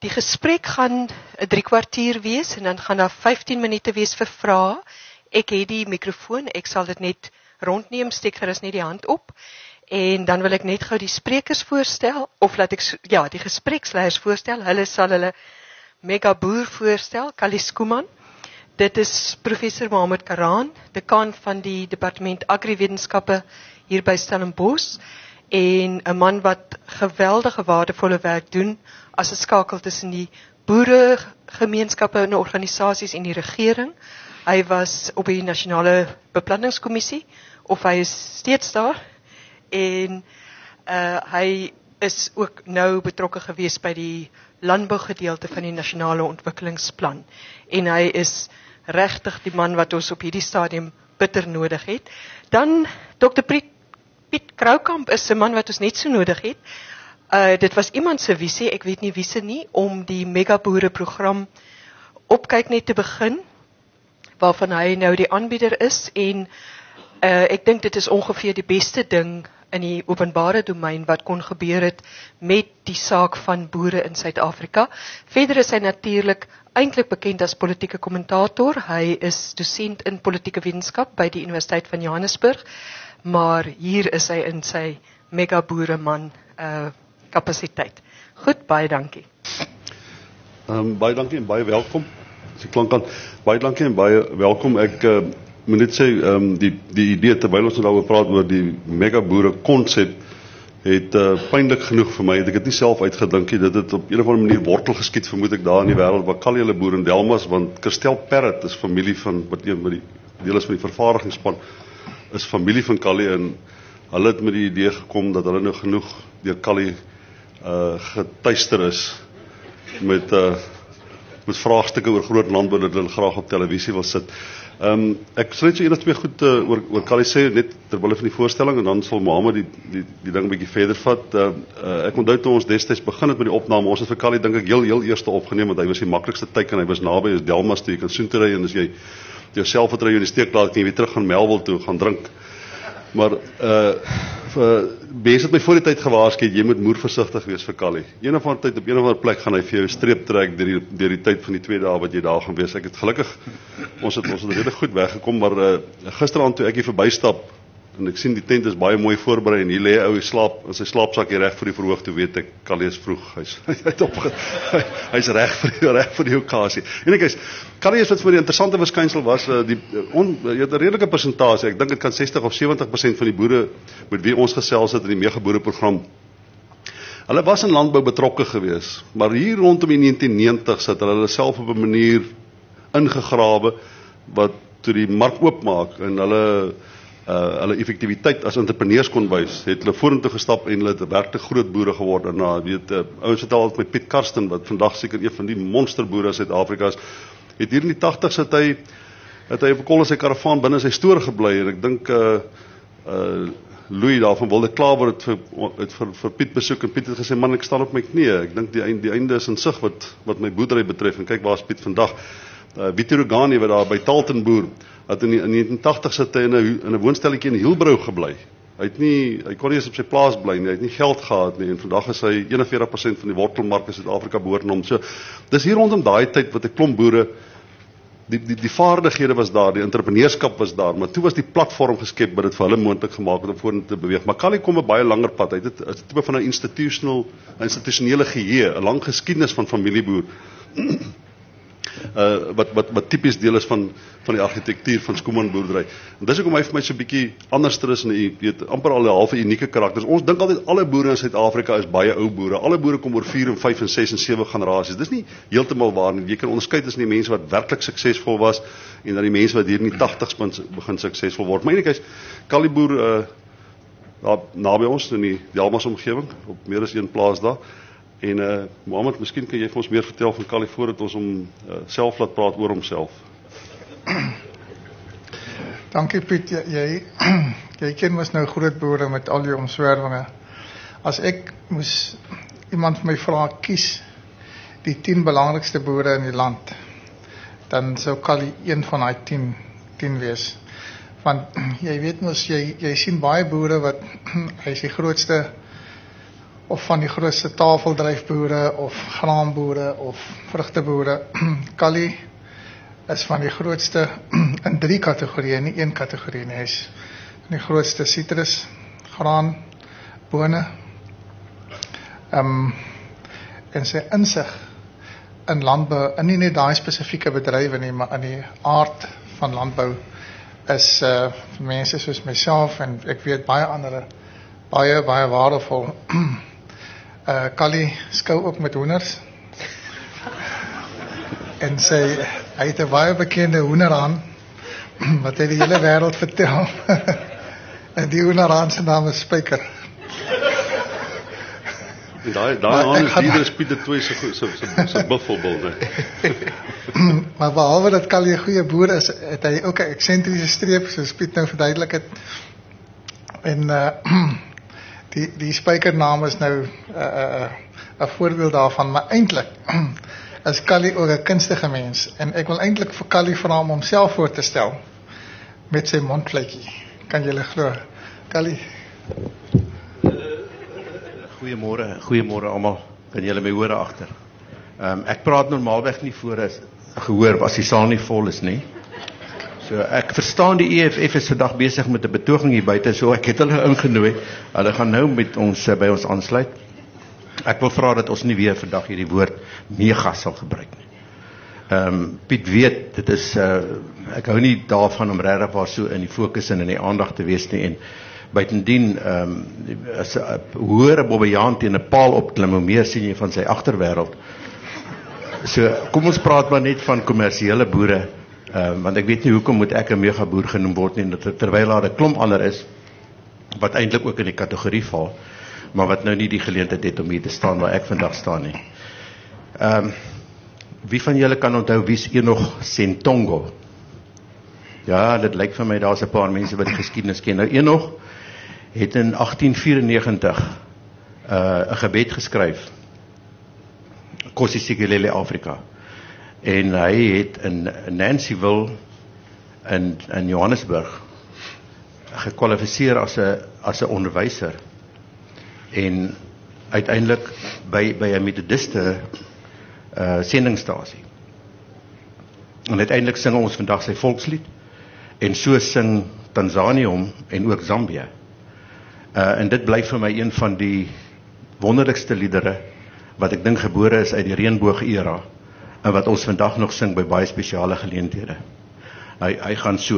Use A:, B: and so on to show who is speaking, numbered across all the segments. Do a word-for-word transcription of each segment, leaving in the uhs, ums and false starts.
A: die gesprek gaan 'n drie kwartier wees en dan gaan daar vyftien minute wees vir vrae. Ek het die mikrofoon, ek sal dit net rondneem, steek gerus net die hand op. En dan wil ek net gou die sprekers voorstel, of laat ek, ja, die gespreksleiers voorstel. Hulle sal hulle mega boer voorstel, Kali Skuman. Dit is professor Mohammed Karaan, dekaan van die departement agriwetenskappe hier by Stellenbosch. En 'n man wat geweldige waardevolle werk doen as 'n skakel tussen die boere, gemeenskappe en organisasies en die regering. Hy was op die nasionale beplanningskommissie, of hy is steeds daar. En uh, hy is ook nou betrokke gewees by die landbougedeelte van die nasionale ontwikkelingsplan. En hy is regtig die man wat ons op hierdie stadium bitter nodig het. Dan dokter Piet, Piet Kroukamp is 'n man wat ons net so nodig het. Uh, dit was iemand se visie, ek weet nie wie se nie, om die megaboere program opkyk net te begin, waarvan hy nou die aanbieder is. En uh, ek dink dit is ongeveer die beste ding in die openbare domein wat kon gebeur het met die saak van boere in Suid-Afrika. Verder is hy natuurlik eintlik bekend as politieke kommentator. Hy is dosent in politieke wetenskap by die Universiteit van Johannesburg, maar hier is hy in sy mega boereman uh, kapasiteit. Goed, baie dankie.
B: Um, baie dankie en baie welkom. As ek klank aan, baie dankie en baie welkom. Ek uh, moet net sê, um, die, die idee, terwyl ons nou praat oor die mega boere konsep, het uh, pynlik genoeg vir my, het ek het nie self uitgedink nie, dit het op een of ander manier wortel geskiet, vermoed ek daar in die wêreld, waar Kali hulle boer in Delmas, want Kirstel Parrot is familie van, wat een met die deel is van die vervaardigingsspan, is familie van Kali, en hulle het met die idee gekom, dat hulle nou genoeg deur Kali uh, getuister is, met, uh, met vraagstukke oor groot landbou, dat hulle graag op televisie wil sit. Um, ek sal net so een of twee goed uh, oor, oor Kali sê, net terwille van die voorstelling, en dan sal Mohammed die, die, die ding 'n bietjie verder vat. Uh, uh, ek onthou toe ons destyds begin het met die opname, ons het vir Kali dink ek heel, heel eerste opgeneem, want hy was die maklikste teiken, hy was naby, is Delmas toe, jy kan soontoe ry, en as jy jou selfvertroue in die steek laat, kan jy weer terug gaan Melville toe, gaan drink. Maar, uh, vir, mense het my voor die tyd gewaarsku, jy moet moer versigtig wees vir Kali. Een of ander tyd, op een of ander plek, gaan hy vir jou streep trek, deur die, deur die tyd van die twee dae wat jy daar gaan wees. Ek het gelukkig, ons het, ons het redelijk goed weggekom, maar uh, gisterand toe ek hier verbystap, en ek sien die tent is baie mooi voorberei, en hier lê ou slaap, in sy slaapsak hier reg vir die verhoog, toe weet ek, Kali is vroeg, hy's hy opge, hy, hy's reg vir die, reg vir die okasie. En ek is, Kali is wat vir die interessante verskynsel was, uh, die, on, jy het 'n redelike persentasie, ek dink dit kan sestig of sewentig persent van die boere, met wie ons gesels het in die megaboereprogram, hulle was in landbou betrokke gewees, maar hier rondom die negentien negentig het hulle self op 'n manier ingegrawe, wat toe die mark oopmaak, en hulle Uh, hulle effektiwiteit as entrepreneurs kon wys, het hulle vorentoe gestap en hulle het werklik groot boere geword. En uh, weet, uh, ouens het al met Piet Karsten, wat vandag seker een van die monsterboere in Suid-Afrika is, het hier in die tachtigs het hy, het hy op kol in sy karavaan binne sy stoor gebly, en ek dink, uh, uh, Louis daar van Wilde Klaver het, vir, het vir, vir Piet besoek, en Piet het gesê, man, ek staan op my knieë, ek dink die, einde, die einde is in sig wat, wat my boerdery betref, en kyk waar is Piet vandag. Uh, Vito Rogani, wat daar by Talton boer, het in die in negentien tachtig het hy in 'n in 'n woonstelletjie in Hielbrou gebly. Hy het nie hy kon nie eens op sy plaas bly nie, hy het nie geld gehad nie, en vandag is hy eenenveertig persent van die wortelmark in Suid-Afrika behoort aan hom. So dis hier rondom daai tyd wat 'n klomp boere die die die vaardighede was daar, die entrepreneurskap was daar, maar toe was die platform geskep wat dit vir hulle moontlik gemaak het om vorentoe te beweeg. Maar Kali kom 'n baie langer pad. Hy het 'n tipe van 'n institutional, 'n institusionele geheue, 'n lang geskiedenis van familieboer. Uh, wat, wat, wat typies deel is van, van die architectuur van Skuman boerdery. En dis ook om hy vir my so 'n bietjie anders is, en jy weet, amper al 'n halfe unieke karakters. Ons dink altyd alle boere in Suid-Afrika is baie ou boere. Alle boere kom oor vier en vyf en ses en sewe generasies. Dis nie heeltemal waar nie. Jy kan onderskei tussen die mense wat werklik suksesvol was en dan die mense wat hier in die tachtigs begin suksesvol word. Maar eintlik is Kali boer uh, daar naby ons in die Delmas omgewing, op meer as een plaas daar. En uh, Mohammed, miskien kan jy vir ons meer vertel van Kali voordat ons hom uh, self laat praat oor homself.
C: Dankie Piet, jy, jy, jy ken mos nou groot boere met al die omswervinge. As ek moes iemand vir my vra, kies die tien belangrikste boere in die land, dan sou Kali een van die tien, tien wees. Want jy weet mos, jy, jy sien baie boere wat, hy is die grootste of van die grootste tafeldryfboere of graanboere of vrugteboere. Kali is van die grootste in drie kategorieë, nie een kategorie nie. Hy is van die grootste sitrus, graan, bone. Um, en sy insig in landbou, en nie net daai spesifieke bedrywe nie, maar in die aard van landbou is uh, vir mense soos myself en ek weet baie ander baie baie waardevol. uh, Kali skou ook met hoenders. En sy hy het 'n baie bekende hoenderhaan wat hy die hele wêreld vertel. En die hoenderhaan se naam is Spyker.
B: Daai daai aan is die Pieter twee se se se buffelbil, né?
C: Maar behalwe dat Kali 'n goeie boer is, het hy ook 'n eksentriese streep, soos Piet nou verduidelik het. En uh, die die spykernaam is nou 'n uh, uh, 'n voorbeeld daarvan, maar eintlik is Kali ook 'n kunstige mens en ek wil eintlik vir Kali vra om homself voor te stel met sy mondvletjie. Kan julle glo? Kali.
D: Goeiemôre, goeiemôre almal. Kan julle my hoor agter? Ehm um, ek praat normaalweg nie voor as gehoor as die saal nie vol is nie. So ek verstaan die E F F is vandag besig met 'n betoging hier buite, so ek het hulle ingenooi. Hulle gaan nou met ons uh, by ons aansluit. Ek wil vra dat ons nie weer vandag hierdie woord mega sal gebruik nie. Ehm um, Piet weet, dit is uh, ek hou nie daarvan om regtig waar so in die fokus en in die aandag te wees nie en buitendien um, as 'n hoër bobbejaan teen 'n paal opklim, hoe meer sien jy van sy agterwêreld. So kom ons praat maar net van kommersiële boere, um, want ek weet nie hoekom moet ek 'n megaboer genoem word nie, terwyl daar 'n klomp ander is wat eintlik ook in die kategorie val, maar wat nou nie die geleentheid het om hier te staan waar ek vandag staan nie. Um, wie van julle kan onthou wie's Enoch Sentongo? Ja, dit lyk vir my daar's 'n paar mense wat die geskiedenis ken. Nou Enoch het in agtien vyrenegentig uh, 'n gebed geskryf, Nkosi Sikelel' Afrika, en hy het in Nancyville in, in Johannesburg gekwalifiseer as 'n as 'n onderwyser en uiteindelik by by 'n metodiste uh, sendingstasie. En uiteindelik sing ons vandag sy volkslied en so sing Tanzanië hom en ook Zambië. Uh, en dit bly vir my een van die wonderlikste liedere wat ek dink gebore is uit die reënboog era en wat ons vandag nog sing by baie spesiale geleenthede. Hy, hy gaan so.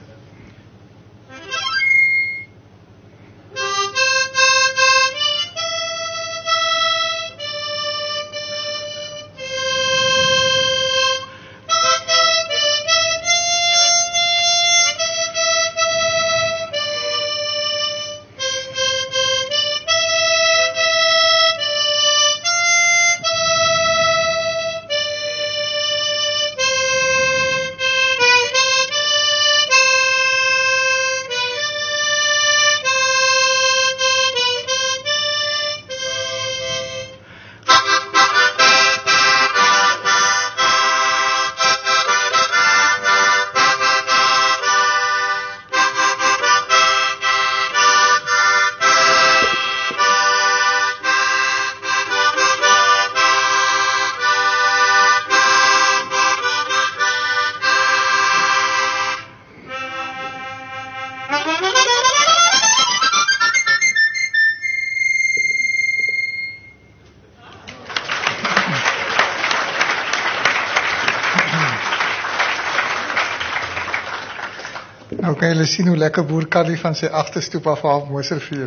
D: Nou kan julle sien hoe lekker boer Kali van sy agterstoep af half Moservuur.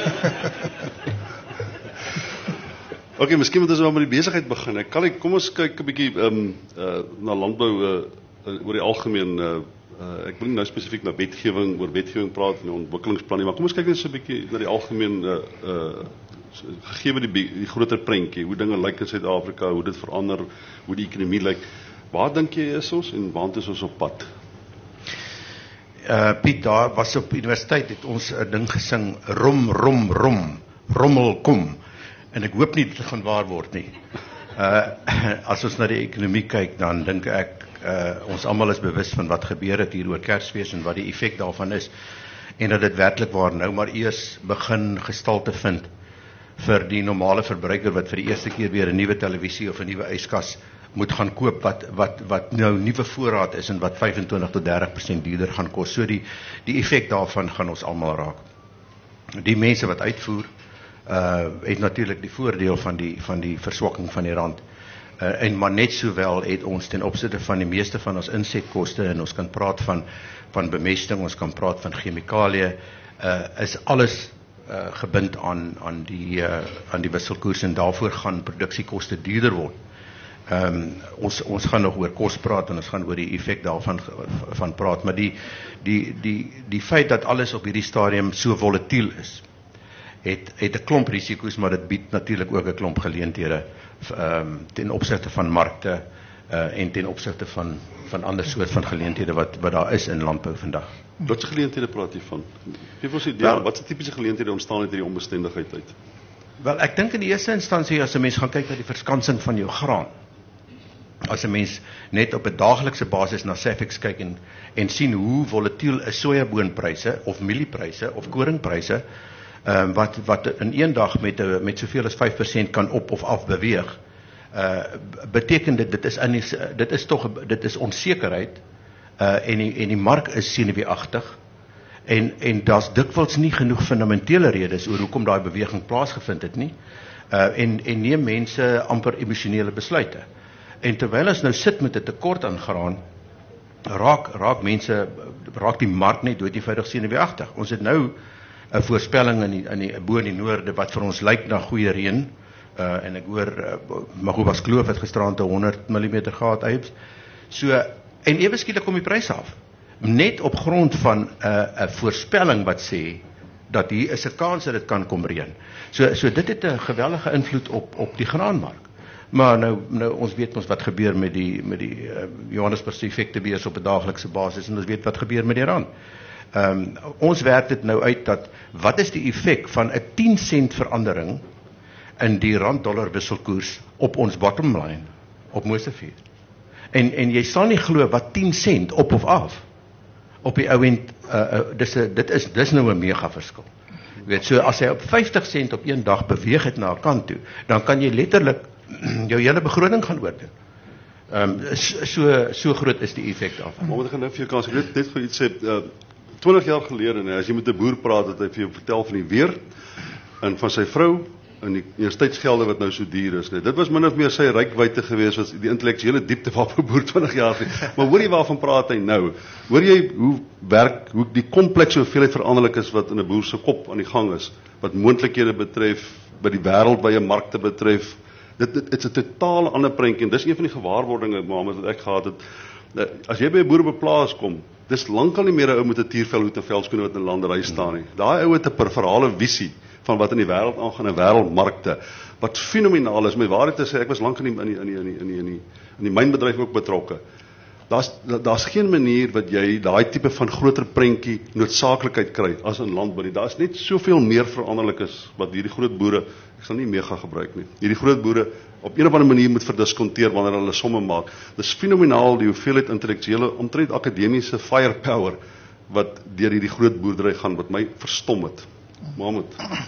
B: Oké, miskien moet ons wel met die besigheid begin. Kali, kom ons kyk 'n bietjie um, uh, na landbou uh, uh, oor die algemeen. Uh, uh, ek wil nou spesifiek na wetgewing, oor wetgewing praat en ontwikkelingsplan nie, maar kom ons kyk net so 'n bietjie na die algemeen uh, uh, gegee die, die groter prentjie, hoe dinge lyk in Suid-Afrika, hoe dit verander, hoe die ekonomie lyk. Waar dink jy is ons en waar is ons op pad?
D: Uh, Piet, daar was op universiteit, het ons 'n ding gesing, rom, rom, rom, rommel kom, en ek hoop nie dit gaan waar word nie. Uh, as ons na die ekonomie kyk, dan dink ek, uh, ons almal is bewus van wat gebeur het hier oor Kersfees en wat die effek daarvan is, en dat dit werklik waar nou maar eers begin gestalte vind vir die normale verbruiker wat vir die eerste keer weer 'n nuwe televisie of 'n nuwe yskas moet gaan koop wat wat wat nou nuwe voorraad is en wat vyfentwintig tot dertig persent duurder gaan kos. So die die effek daarvan gaan ons almal raak. Die mense wat uitvoer uh het natuurlik die voordeel van die van die verswakking van die rand. Uh, en maar net sowel het ons ten opsigte van die meeste van ons insetkoste, en ons kan praat van van bemesting, ons kan praat van chemikalieë, uh, is alles uh, gebind aan aan die uh, aan die wisselkoers, en daarvoor gaan produksiekoste duurder word. Um, ons ons gaan nog oor kos praat en ons gaan oor die effek daarvan van praat, maar die die die die feit dat alles op hierdie stadium so volatiel is, het het 'n klomp risiko's, maar dit bied natuurlik ook 'n klomp geleenthede um, ten opsigte van markte uh, en ten opsigte van van ander soort van geleenthede wat wat daar is in landbou vandag.
B: Watse geleenthede praat jy van? Geef ons 'n idee,
D: Wel,
B: watse tipiese geleenthede ontstaan uit hierdie onbestendigheid uit?
D: Wel, ek dink in die eerste instansie as 'n mens gaan kyk na die verskansing van jou graan. As 'n mens net op 'n daaglikse basis na Safex kyk en en sien hoe volatiel is sojaboonpryse of mieliepryse of koringpryse, um, wat wat in een dag met 'n met soveel as vyf persent kan op of af beweeg. Uh beteken dit dit is in die, dit is tog dit is onsekerheid uh en die en die mark is senuweeagtig. En en daar's dikwels nie genoeg fundamentele redes oor hoekom daai beweging plaasgevind het nie. Uh en en neem mense amper emosionele besluite. En terwyl ons nou sit met 'n tekort aan graan, raak raak mense raak die mark net dood-eenvoudig senuweeagtig. Ons het nou 'n voorspelling in die in die bo in die noorde wat vir ons lyk na goeie reën. Uh en ek hoor uh, Magobas Kloof het gisterand honderd millimeter gehad Ajax. So en ewe skielik kom die pryse af. Net op grond van 'n uh, 'n voorspelling wat sê dat hier is 'n kans dat dit kan kom reën. So so dit het 'n geweldige invloed op op die graanmark. Maar nou nou ons weet ons wat gebeur met die met die uh, Johannesburgse effektebeurs op 'n daaglikse basis, en ons weet wat gebeur met die rand. Ehm um, ons werk dit nou uit dat wat is die effek van 'n tien sent verandering in die rand-dollar wisselkoers op ons bottom line op Mosefees. En en jy sal nie glo wat tien sent op of af op die ou end uh, uh, dis 'n dit is dis nou 'n mega verskil. Jy weet, so as hy op vyftig sent op een dag beweeg het na 'n kant toe, dan kan jy letterlik jou hele begroting gaan oordoen. Ehm um, so so groot is die effek daarvan.
B: Maar ek gaan nou vir jou kans, ek net net vir iets sê, uh, twintig jaar gelede, nee, as jy met 'n boer praat, het hy vir jou vertel van die weer en van sy vrou en die universiteitsgelde wat nou so duur is, nee. Dit was min of meer sy rykwyte geweest, was die intellektuele diepte van 'n boer twintig jaar gelede. Maar hoor jy waarvan praat hy nou? Hoor jy hoe werk, hoe die komplekse hoeveelheid veranderlik is wat in 'n boer se kop aan die gang is, wat moontlikhede betref, by die wêreldwye markte betref. Dit dit is 'n totaal ander prentjie, en dis een van die gewaarwordinge, Mohammed, wat ek gehad het. As jy by 'n boer op 'n plaas kom, dis lankal nie meer 'n ou met 'n tiervelhoed en velskoene wat in landery staan nie. Daai ou het 'n verhale visie van wat in die wêreld aangaan, in wêreldmarkte, wat fenomenaal is. My waarheid te sê, ek was lank in die in die in die in die in die in die, in die mynbedryf ook betrokke. Daar's daar's geen manier wat jy daai tipe van groter prentjie noodsaaklikheid kry as in landbou nie. Daar's net soveel meer veranderlik is wat hierdie groot boere, ek sal nie mega gebruik nie. Hierdie groot boere op een of ander manier moet verdiskonteer wanneer hulle somme maak. Dis fenomenaal die hoeveelheid intellektuele, omtrent akademiese firepower wat deur hierdie groot boerdery gaan, wat my verstom het. Mohammed.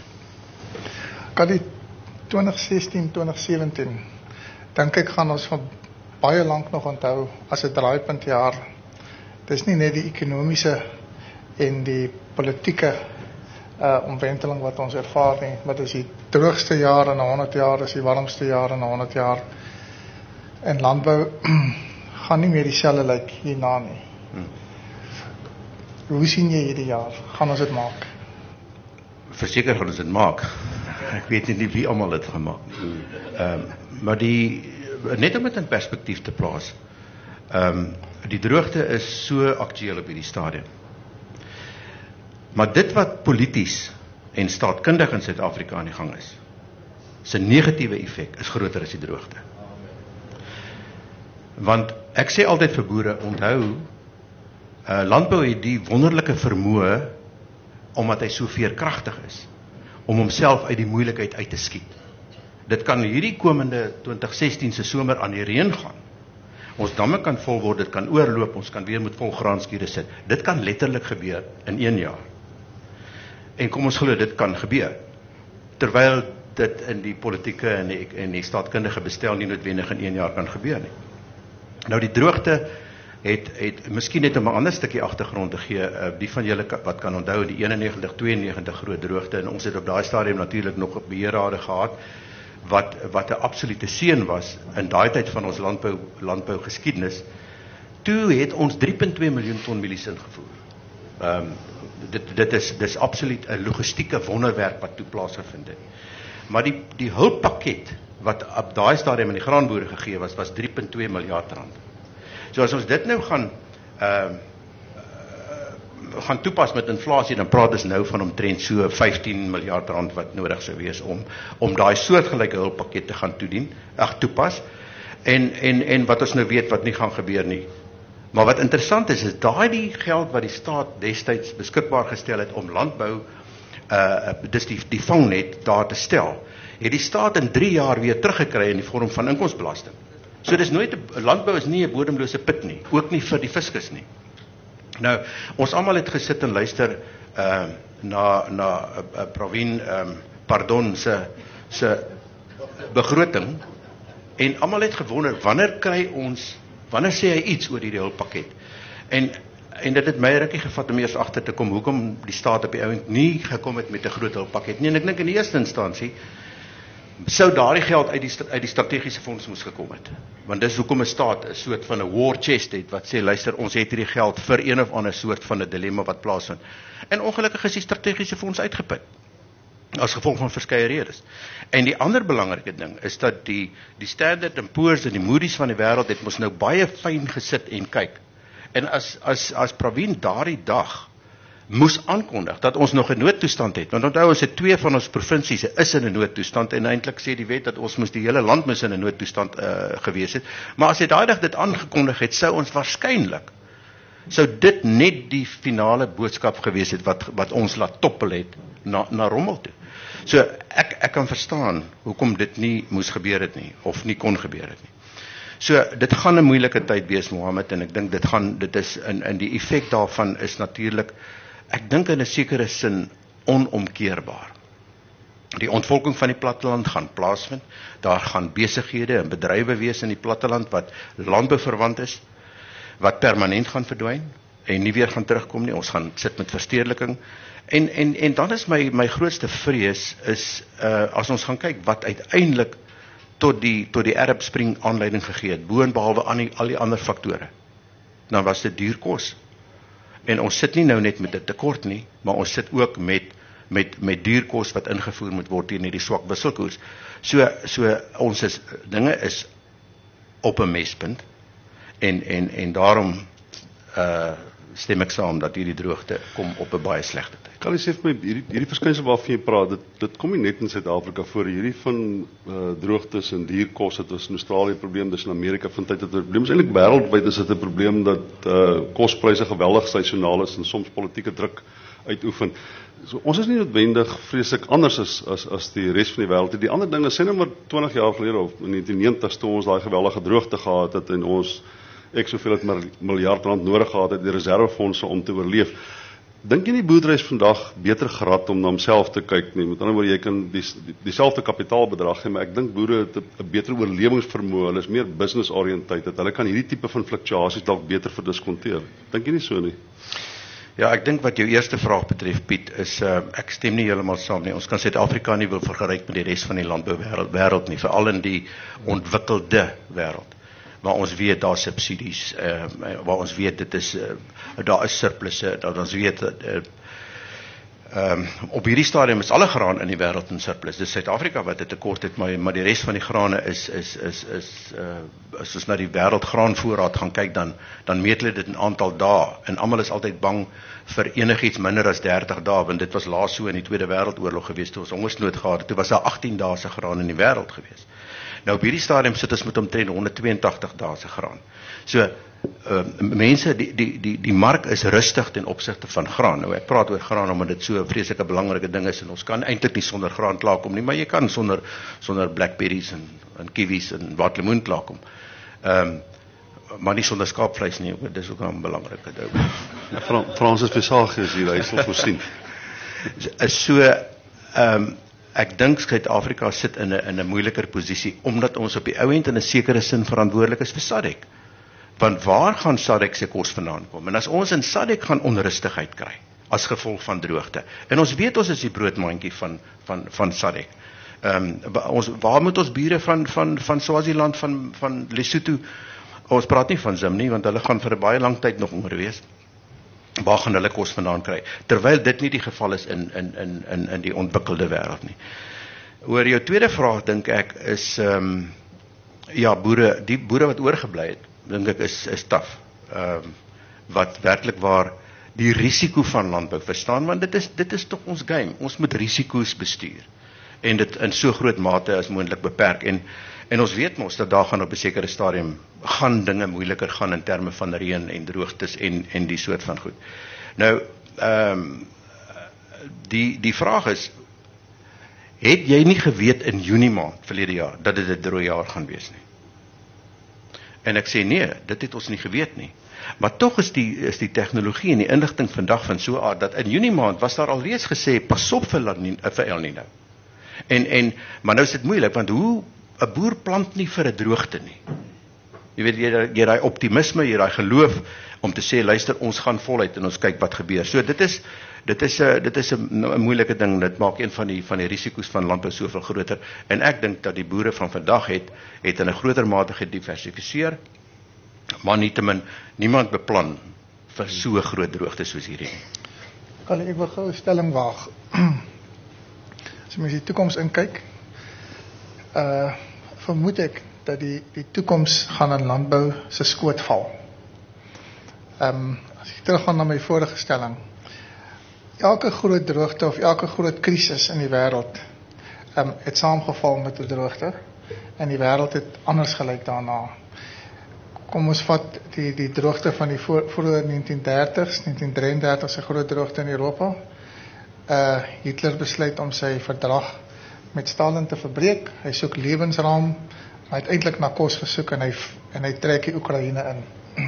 C: Kan die twintig sestien twintig sewentien dink ek gaan ons van baie lank nog onthou as 'n draaipuntjaar. Dis nie net die ekonomiese en die politieke uh, omwenteling wat ons ervaar nie, maar dis die droogste jaar in honderd jaar, dis die warmste jaar in honderd jaar. En landbou gaan nie meer dieselfde lyk hierna nie. Hmm. Hoe sien jy hierdie jaar? Gaan ons dit maak?
D: Verseker gaan ons dit maak. Ek weet nie wie almal dit gaan maak nie. Ehm um, maar die net om dit in perspektief te plaas. Ehm um, die droogte is so aktueel op hierdie stadium. Maar dit wat polities en staatkundig in Suid-Afrika aan die gang is, sy negatiewe effek is groter as die droogte. Want ek sê altyd vir boere, onthou, uh, landbou het die wonderlike vermoë, omdat hy so veerkragtig is, om homself uit die moeilikheid uit te skiet. Dit kan hierdie komende twintig sestien se somer aan die reën gaan. Ons damme kan vol word, dit kan oorloop, ons kan weer met vol graanskure sit. Dit kan letterlik gebeur in een jaar. En kom ons glo, dit kan gebeur. Terwyl dit in die politieke en die, en die staatkundige bestel nie noodwendig in een jaar kan gebeur nie. Nou die droogte het, het miskien net om 'n ander stukkie agtergrond te gee, uh, die van julle wat kan onthou, die eenennegentig tweeënnegentig groot droogte, en ons het op daai stadium natuurlik nog op beheerrade gehad, wat wat 'n absolute seën was in daai tyd van ons landbou landbou geskiedenis. Toe het ons drie komma twee miljoen ton mielies ingevoer. Ehm um, dit dit is dis absoluut 'n logistieke wonderwerk wat toe plaasgevind het. Maar die die hulppakket wat op daai stadium aan die graanboere gegee was, was drie komma twee miljard rand. So as ons dit nou gaan ehm uh, uh, gaan toepas met inflasie, dan praat ons nou van omtrent so vyftien miljard rand wat nodig sou wees om om daai soortgelyke hulppakket te gaan toedien, ag toepas. En en en wat ons nou weet wat nie gaan gebeur nie. Maar wat interessant is, is daai die geld wat die staat destyds beskikbaar gestel het om landbou, uh, dis die, die vangnet daar te stel, het die staat in drie jaar weer teruggekry in die vorm van inkomstebelasting. So dis nooit, landbou is nie 'n bodemlose put nie, ook nie vir die fiskus nie. Nou, ons almal het gesit en luister uh, na, na uh, Pravin um, Pardon se, se begroting, en almal het gewonder, wanneer kry ons Wanneer sê hy iets oor hierdie hulppakket? En, en dit het my rukkie gevat om eers agter te kom, hoekom die staat op die ouend nie gekom het met 'n groot hulppakket nie. En ek dink in die eerste instansie, sou daardie geld uit die, uit die strategiese fonds moes gekom het. Want dis hoekom 'n staat 'n soort van 'n war chest het, wat sê, luister, ons het hierdie geld vir een of ander soort van 'n dilemma wat plaasvind. En ongelukkig is die strategiese fonds uitgeput, as gevolg van verskeie redes. En die ander belangrike ding is dat die, die Standard and Poor's en die Moody's van die wêreld het mos nou baie fyn gesit en kyk. En as, as, as Pravin daardie dag moes aankondig dat ons nog 'n noodtoestand het, want onthou ons het twee van ons provinsies is in 'n noodtoestand, en eintlik sê die wet dat ons moes die hele land moes in 'n noodtoestand uh, gewees het. Maar as hy daai dag dit aangekondig het, sou ons waarskynlik sou dit net die finale boodskap gewees het wat, wat ons laat toppel het na, na rommel toe. So ek, ek kan verstaan hoekom dit nie moes gebeur het nie, of nie kon gebeur het nie. So dit gaan 'n moeilike tyd wees, Mohammed, en ek dink dit gaan, dit is, in, in die effek daarvan is natuurlik, ek dink in 'n sekere sin onomkeerbaar. Die ontvolking van die platteland gaan plaasvind, daar gaan besighede en bedrywe wees in die platteland wat landbou verwant is, wat permanent gaan verdwyn en nie weer gaan terugkom nie. Ons gaan sit met verstedeliking. En en en dan is my my grootste vrees is uh as ons gaan kyk wat uiteindelik tot die tot die Arab Spring aanleiding gegee het, bo en behalwe aan die, al die ander faktore. Dan was dit duur kos. En ons sit nie nou net met 'n tekort nie, maar ons sit ook met met met duur kos wat ingevoer moet word teen hierdie swak wisselkoers. So so ons is dinge is op 'n mespunt. En, en, en daarom uh, stem ek saam dat hierdie droogte kom op 'n baie slegte tyd.
B: Kan jy sê vir my, hierdie, hierdie verskynsel waarvan jy praat, dit, dit kom nie net in Suid-Afrika voor, hierdie van uh, droogtes en dierkos, dit is in Australië probleem, dis in Amerika vind tyd dit 'n probleem, is eintlik wêreldwyd is dit 'n probleem dat uh, kospryse geweldig seisonaal is en soms politieke druk uitoefen. So, ons is nie noodwendig vreeslik anders as, as, as die res van die wêreld. Die ander ding is, sê nou maar twintig jaar gelede of in negentien negentig toe ons daai geweldige droogte gehad het en ons ek soveel het miljard rand nodig gehad het die reservefondse om te oorleef. Dink jy nie boerdery is vandag beter gerad om na homself te kyk nie? Met ander woorde, jy kan die, die, dieselfde kapitaalbedrag hê, maar ek dink boere het 'n beter oorlewingsvermoë, hulle is meer business oriented, hulle kan hierdie tipe van fluktuasies dalk beter verdiskonteer. Dink jy nie so nie?
D: Ja, ek dink wat jou eerste vraag betref, Piet, is uh, ek stem nie heeltemal saam nie. Ons kan Suid-Afrika nie wil vergelyk met die res van die landbouwêreld wêreld nie, veral in die ontwikkelde wêreld. Waar ons weet daar subsidies, uh, waar ons weet dit is uh, daar is surplusse, dat ons weet uh, um, op hierdie stadium is alle graan in die wêreld in surplus. Dis Suid-Afrika wat 'n tekort het, maar maar die res van die grane is is is is uh, as ons na die wêreldgraanvoorraad gaan kyk, dan dan meet hulle dit in aantal dae, en almal is altyd bang vir enigiets minder as dertig dae, want dit was laas so in die Tweede Wêreldoorlog gewees, toe ons hongersnood gehad het, toe was daar agttien dae se graan in die wêreld gewees. Nou op hierdie stadium sit ons met omtrent honderdtweeëntagtig dae se graan. So uh, mense, die die die die mark is rustig ten opsigte van graan. Nou ek praat oor graan omdat dit so 'n vreeslike belangrike ding is, en ons kan eintlik nie sonder graan klaarkom nie, maar jy kan sonder sonder blackberries en en kiwis en waterlemoen klaarkom. Ehm um, maar nie sonder skaapvleis nie, dit is ook 'n belangrike ding.
B: Ja, Fransis Visagie is hier, hy sal voorsien.
D: Is so ehm um, ek dink Suid-Afrika sit in 'n in 'n moeiliker posisie omdat ons op die ou end in 'n sekere sin verantwoordelik is vir S A D C. Want waar gaan S A D C se kos vandaan kom? En as ons in S A D C gaan onrustigheid kry as gevolg van droogte. En ons weet ons is die broodmandjie van van van S A D C. Ehm um, ons waar moet ons bure van van van Swaziland van van Lesotho, ons praat nie van Zim nie want hulle gaan vir 'n baie lang tyd nog honger wees. Waar gaan hulle kos vandaan kry? Terwyl dit nie die geval is in in in in in die ontwikkelde wêreld nie. Oor jou tweede vraag dink ek is ehm um, ja, boere, die boere wat oorgebly het, dink ek is is taaf. Ehm um, wat werklik waar die risiko van landbou verstaan, want dit is dit is tog ons game. Ons moet risiko's bestuur en dit in so groot mate as moontlik beperk en en ons weet mos dat daar gaan op 'n sekere stadium gaan dinge moeiliker gaan in terme van reën en droogtes en en die soort van goed. Nou ehm um, die die vraag is, het jy nie geweet in Junie maand verlede jaar dat dit 'n droë jaar gaan wees nie? En ek sê nee, dit het ons nie geweet nie. Maar tog is die is die tegnologie en die inligting vandag van so 'n aard dat in Junie maand was daar alreeds gesê pas op vir La Nina, vir El Nino. En en maar nou is dit moeilik want hoe 'n boer plant nie vir 'n droogte nie. Jy weet jy jy daai optimisme, jy daai geloof om te sê luister ons gaan voluit en ons kyk wat gebeur. So dit is dit is 'n dit is 'n moeilike ding. Dit maak een van die van die risiko's van landbou soveel groter en ek dink dat die boere van vandag het het in 'n groter mate gediversifiseer. Maar nietemin niemand beplan vir so groot droogte soos hierdie.
C: Kan ek wil gou 'n stelling waag? As jy mens die toekoms inkyk, uh vermoed ek dat die die toekoms gaan in landbou se skoot val. Ehm um, as ek teruggaan na my vorige stelling, elke groot droogte of elke groot krisis in die wêreld ehm um, het saamgeval met 'n droogte en die wêreld het anders gelyk daarna. Kom ons vat die die droogte van die voor, vroeë negentien dertigs, negentien drieëndertig se groot droogte in Europa. Uh Hitler besluit om sy verdrag met Stalin te verbreek. Hy soek lewensraam. Hy het eintlik na kos gesoek en hy en hy trek die Oekraïne in.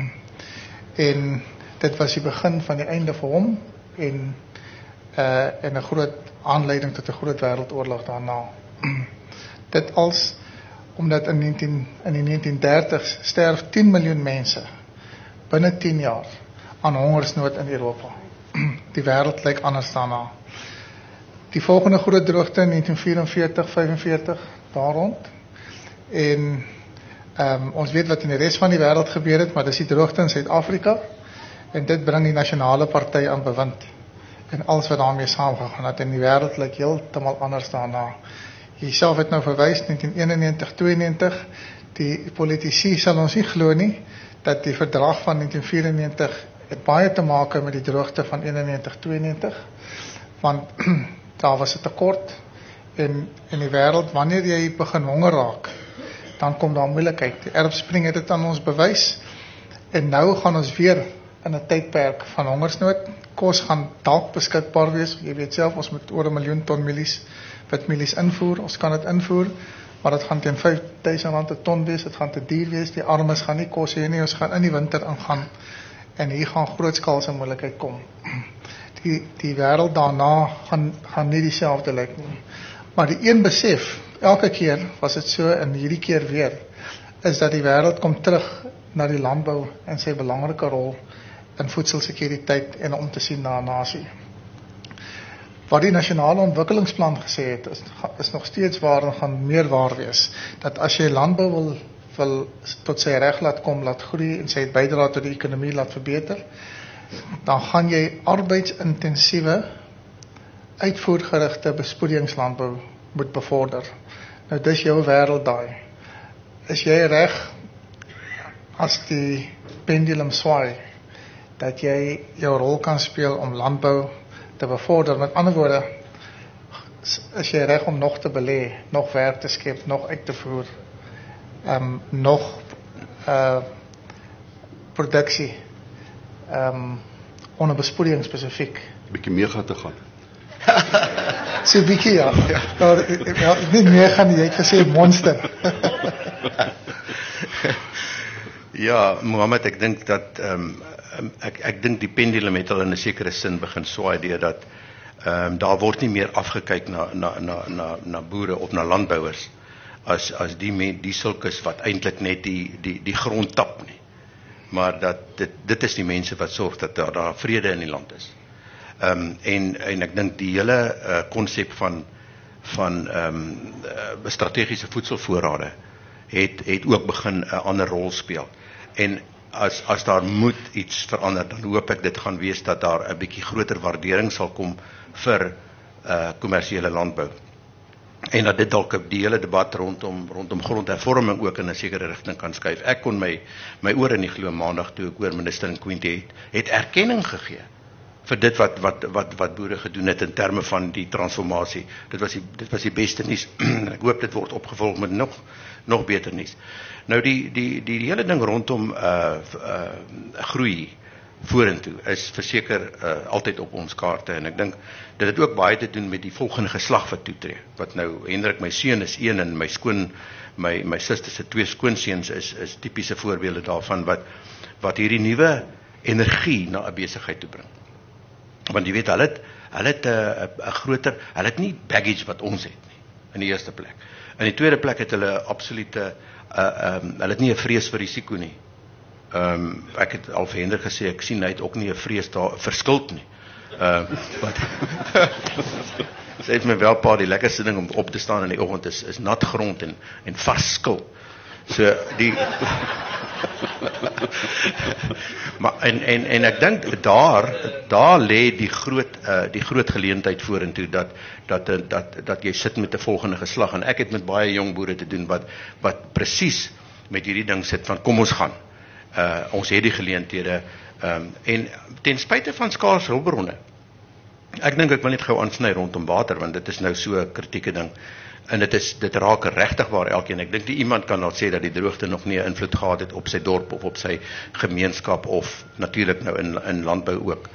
C: En dit was die begin van die einde vir hom en uh en 'n groot aanleiding tot 'n groot wêreldoorlog daarna. Dit als omdat in negentien in die negentien dertigs sterf tien miljoen mense binne tien jaar aan hongersnood in Europa. Die wêreld lyk anders daarna. Die volgende groot droogte in negentien vyfenveertig vyfenveertig daar rond. En um, ons weet wat in die res van die wêreld gebeur het, maar dis die droogte in Suid-Afrika en dit bring die nasionale party aan bewind en alles wat daarmee saamgegaan het en die wêreld lyk heeltemal anders daarna. Jyself het nou verwys negentien eenennegentig tweeënnegentig, die politici sal ons nie glo nie dat die verdrag van negentien vyfennegentig het baie te maak met die droogte van eenennegentig tweeënnegentig, want daar was 'n tekort en in die wêreld wanneer jy begin honger raak, dan kom daar moeilikheid. Die erfspring het dit aan ons bewys en nou gaan ons weer in 'n tydperk van hongersnood. Kos gaan dalk beskikbaar wees. Jy weet self ons moet oor 'n miljoen ton mielies wat mielies invoer. Ons kan dit invoer, maar dit gaan teen vyf duisend rand 'n ton wees. Dit gaan te duur wees. Die armes gaan nie kos hê nie. Ons gaan in die winter ingaan en hier gaan grootskaalse moeilikheid kom. Die die wêreld daarna gaan gaan nie dieselfde lyk nie. Maar die een besef, elke keer was dit so en hierdie keer weer, is dat die wêreld kom terug na die landbou en sy belangrike rol in voedselsekuriteit en om te sien na 'n nasie. Wat die nasionale ontwikkelingsplan gesê het, is, is nog steeds waar en gaan meer waar wees. Dat as jy landbou wil, wil tot sy reg laat kom, laat groei en sy bydra tot die ekonomie laat verbeter, dan gaan jy arbeidsintensiewe uitvoergerigte besproeiingslandbou moet bevorder. Nou dis jou wêreld daai. Is jy reg as die pendulum swaai dat jy jou rol kan speel om landbou te bevorder? Met ander woorde, is jy reg om nog te belê, nog werk te skep, nog uit te voer, um, nog uh, produksie um, onder besproeiing spesifiek.
B: Bietjie meer gaan te gaan.
C: So bietjie ja. Nou, ja, nie meer gaan nie, jy het gesê monster.
D: Ja, Mohammed, ek dink dat um, ek ek dink die pendulum het al in 'n sekere sin begin swaai deur dat Um, daar word nie meer afgekyk na, na, na, na, na boere of na landbouers as, as die, me, die sulkes wat eintlik net die, die, die grond tap nie. Maar dat, dit, dit is die mense wat sorg dat daar, daar vrede in die land is. Um, en, en ek dink die hele konsep uh, van, van um, uh, strategiese voedselvoorrade het, het ook begin 'n ander rol speel. En as, as daar moet iets verander, dan hoop ek dit gaan wees dat daar 'n bietjie groter waardering sal kom vir uh, kommersiële landbou. En dat dit dalk die hele debat rondom, rondom grondhervorming ook in 'n sekere rigting kan skuif. Ek kon my, my ore nie glo maandag toe ek hoor minister Nkwinti het, het erkenning gegee vir dit wat, wat, wat, wat boere gedoen het in terme van die transformatie. Dit was die, dit was die beste nuus. Ek hoop dit word opgevolg met nog, nog beter nuus. Nou die, die, die, die hele ding rondom uh, uh, groei vorentoe is verseker uh, altyd op ons kaarte, en ek dink dit het ook baie te doen met die volgende geslag wat toetree. Wat nou, Hendrik, my seun is een, en my skoon, my, my suster se twee skoonseuns is, is tipiese voorbeelde daarvan, wat, wat hierdie nuwe energie na 'n besigheid toe bring. Want jy weet, hulle het, hulle het 'n groter, hulle het nie baggage wat ons het nie, in die eerste plek. In die tweede plek het hulle absolute, uh, um, hulle het nie 'n vrees vir risiko nie. Um, ek het al vir Hendrik gesê, ek sien hy het ook nie 'n vrees daar verskuld nie. Uh, wat sê het my wel pa, die lekkerste ding om op te staan in die oggend is, is nat grond en, en vars skil. So die maar en en en ek dink daar daar lê die groot uh, die groot geleentheid vorentoe dat dat dat dat jy sit met 'n volgende geslag, en ek het met baie jong boere te doen wat wat presies met hierdie ding sit van kom ons gaan. Uh, ons het die geleenthede um, en ten spyte van skaars hulpbronne. Ek dink ek wil net gou aansny rondom water, want dit is nou so 'n kritieke ding. En dit is dit raak regtig waar elkeen. Ek dink nie iemand kan nou sê dat die droogte nog nie 'n invloed gehad het op sy dorp of op sy gemeenskap of natuurlik nou in in landbou ook.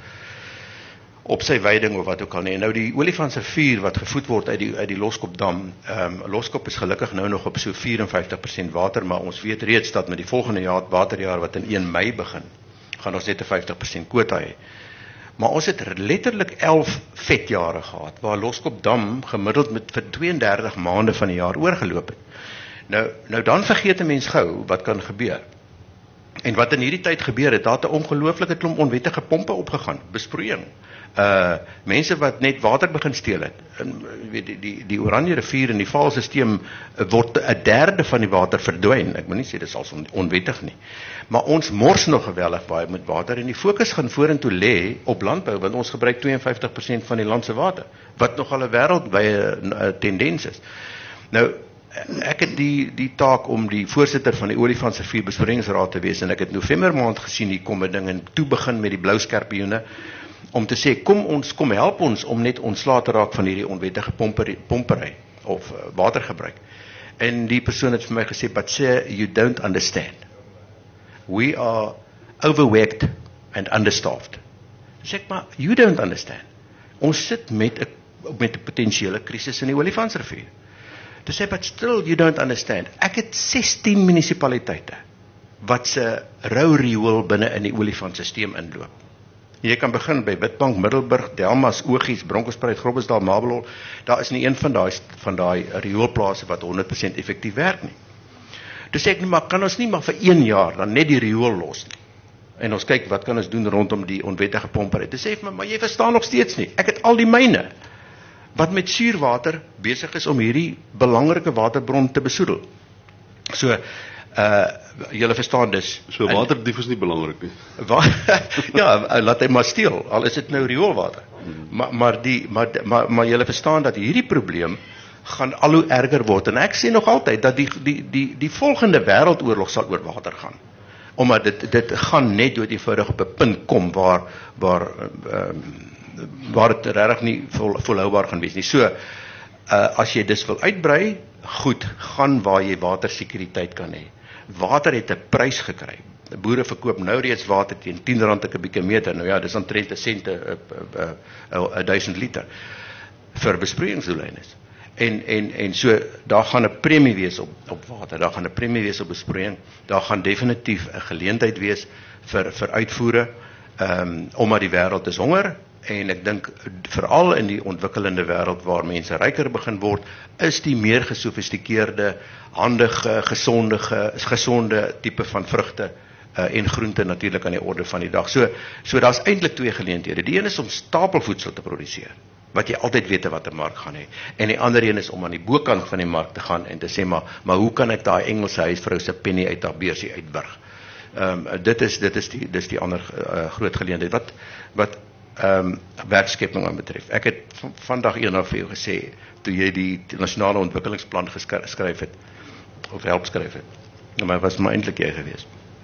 D: Op sy weiding of wat ook al nie. Nou die Olifantsrivier wat gevoed word uit die uit die Loskopdam. Ehm um, Loskop is gelukkig nou nog op so vyf en vyftig persent water, maar ons weet reeds dat met die volgende jaar waterjaar wat in een Mei begin, gaan ons net 'n vyftig persent kwota hê. Maar ons het letterlik elf vetjare gehad, waar Loskopdam gemiddeld met vir tweeëndertig maande van die jaar oorgeloop het. Nou, nou dan vergeet 'n mens gou wat kan gebeur. En wat in hierdie tyd gebeur het, daar het 'n ongelooflike klomp onwettige pompe opgegaan, besproeiing. Uh, mense wat net water begin steel het. En, weet, die, die, die Oranje rivier en die Vaalsisteem word 'n derde van die water verdwyn. Ek moet nie sê dit is als on, onwettig nie. Maar ons mors nog geweldig baie met water, en die fokus gaan vorentoe lê op landbou, want ons gebruik twee en vyftig persent van die land se water, wat nogal 'n wêreldwye tendens is. Nou, ek het die, die taak om die voorsitter van die Olifantsrivier Besproeiingsraad te wees, en ek het November maand gesien, hier kom 'n ding, en toe begin met die blou skerpioene, om te sê, kom ons, kom help ons om net ontslae te raak van hierdie onwettige pompery, pompery of uh, watergebruik. En die persoon het vir my gesê, but sir, you don't understand. We are overworked and understaffed. Sê ek, maar you don't understand. Ons sit met 'n met 'n potensiële krisis in die Olifantsrivier. Toe sê, but still you don't understand. Ek het sestien munisipaliteite wat se rou riool binne in die Olifantstelsel inloop. Jy kan begin by Witbank, Middelburg, Delmas, Ogies, Bronkhorstspruit, Groblersdal, Mabelol. Daar is nie een van daai van daai rioolplase wat honderd persent effektief werk nie. Toe sê ek, maar kan ons nie maar vir een jaar dan net die riool los nie? En ons kyk wat kan ons doen rondom die onwettige pompery. Toe sê ek, maar, maar jy verstaan nog steeds nie. Ek het al die myne wat met suurwater besig is om hierdie belangrike waterbron te besoedel. So uh julle verstaan dus.
B: So waterdief is nie belangrik nie.
D: Wa ja, laat hy maar steel, al is dit nou rioolwater. Hmm. Maar maar die maar maar maar julle verstaan dat hierdie probleem gaan al hoe erger word, en ek sê nog altyd dat die die die die volgende wêreldoorlog sal oor water gaan. Omdat dit dit gaan net dood eenvoudig op 'n punt kom waar waar uh, waar dit regtig nie vol, volhoubaar gaan wees nie. So uh, as jy dis wil uitbrei, goed, gaan waar jy watersekuriteit kan hê. Water het 'n prys gekry. Boere verkoop nou reeds water teen tien rand per kubieke meter. Nou ja, dis omtrent 'n sent 'n duisend liter vir besproeiingsdoeleindes. En en en so daar gaan 'n premie wees op op water. Daar gaan 'n premie wees op besproeiing. Daar gaan definitief 'n geleentheid wees vir vir uitvoere. Ehm um, omdat die wêreld is honger, en ek dink veral in die ontwikkelende wêreld waar mense ryker begin word, is die meer gesofistikeerde, handige, gesonde, gesonde tipe van vrugte uh, en groente natuurlik aan die orde van die dag. So, so daar's eintlik twee geleenthede. Die een is om stapelvoedsel te produseer, wat jy altyd weet wat 'n mark gaan hê. En die ander een is om aan die bokant van die mark te gaan en te sê, maar, maar hoe kan ek daai Engelse huisvrou se penny uit haar beursie uitburg? Um, dit is dit is die dis die ander uh, groot geleentheid wat wat um, werkskepping aan betref. Ek het v vandag eendag vir jou gesê toe jy die, die nasionale ontwikkelingsplan geskryf het of help skryf het. Nou, maar was maar eintlik jy gewees.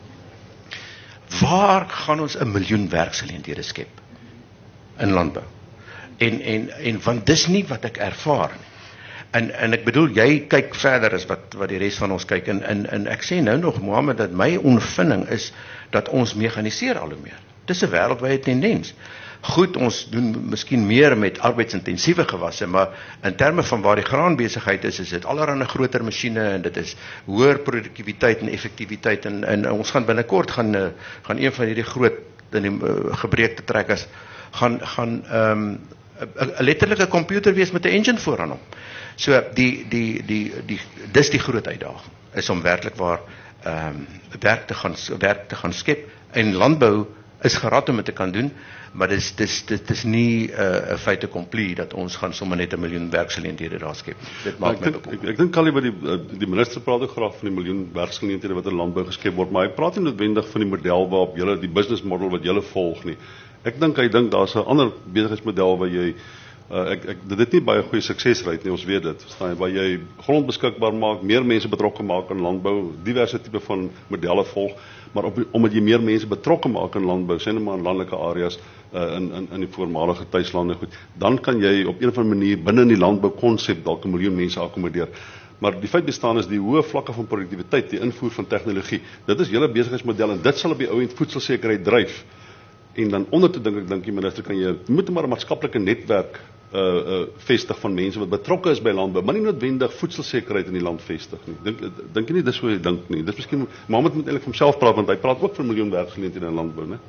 D: Waar gaan ons 'n miljoen werksgeleenthede skep in landbou? En en en want dis nie wat ek ervaar nie. En en ek bedoel jy kyk verder as wat wat die res van ons kyk en en en ek sê nou nog Mohammed dat my ondervinding is dat ons mekaniseer al hoe meer. Dis 'n wêreldwye tendens. Goed, ons doen miskien meer met arbeidsintensiewe gewasse, maar in terme van waar die graanbesigheid is, is dit allerhande groter masjiene en dit is hoër produktiwiteit en effektiwiteit en en ons gaan binnekort gaan uh, gaan een van hierdie groot in die uh, gebreekte trekkers gaan gaan ehm um, 'n letterlike komputer wees met 'n engine vooraan hom. So die die die die dis die groot uitdaging is om werklik waar ehm um, werk te gaan werk te gaan skep en landbou is gerad om dit te kan doen, maar dis dis dit is nie 'n uh, feit accompli dat ons gaan sommer net 'n miljoen werksgeleenthede daar skep. Dit maak my bekommerd.
B: Ek, ek dink Callie by die die minister praat ook graag van die miljoen werksgeleenthede wat in landbou geskep word, maar hy praat nie noodwendig van die model waarop julle die business model wat julle volg nie. Ek dink hy dink daar's 'n ander besigheidsmodel waar jy uh, ek ek dit het nie baie goeie suksesrate nie, ons weet dit. Verstaan jy, waar jy grond beskikbaar maak, meer mense betrokke maak in landbou, diverse tipe van modelle volg, maar op, omdat jy meer mense betrokke maak in landbou, sê net maar in landelike areas uh, in in in die voormalige tuislande goed, dan kan jy op een of ander manier binne in die landbou konsep dalk 'n miljoen mense akkommodeer. Maar die feit bestaan is die hoë vlakke van produktiwiteit, die invoer van tegnologie. Dit is julle besigheidsmodel en dit sal op die ou end voedselsekerheid dryf. En dan onder te dink ek dink die minister kan jy moet maar 'n maatskaplike netwerk uh uh vestig van mense wat betrokke is by landbou, maar nie noodwendig voedselsekerheid in die land vestig nie. Dink dink jy nie dis hoe jy dink nie. Dis miskien Mohammed moet eintlik vir homself praat want hy praat ook van 'n miljoen werksgeleenthede in landbou, né?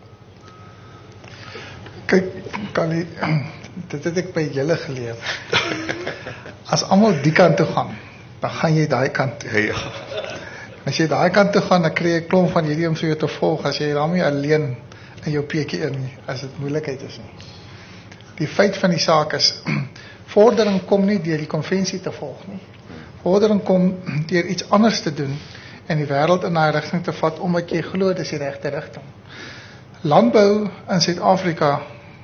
C: Kyk, kan jy dit het ek by julle geleer. As almal die kant toe gaan, dan gaan jy daai kant toe.
D: Ja.
C: As jy daai kant toe gaan, dan kry jy 'n klomp van hierdie om vir jou te volg as jy daarmee alleen in jou peetjie in nie, as dit moeilikheid is nie. Die feit van die saak is, vordering kom nie deur die konvensie te volg nie. Vordering kom deur iets anders te doen en die wêreld in daai rigting te vat omdat jy glo dis die regte rigting. Landbou in Suid-Afrika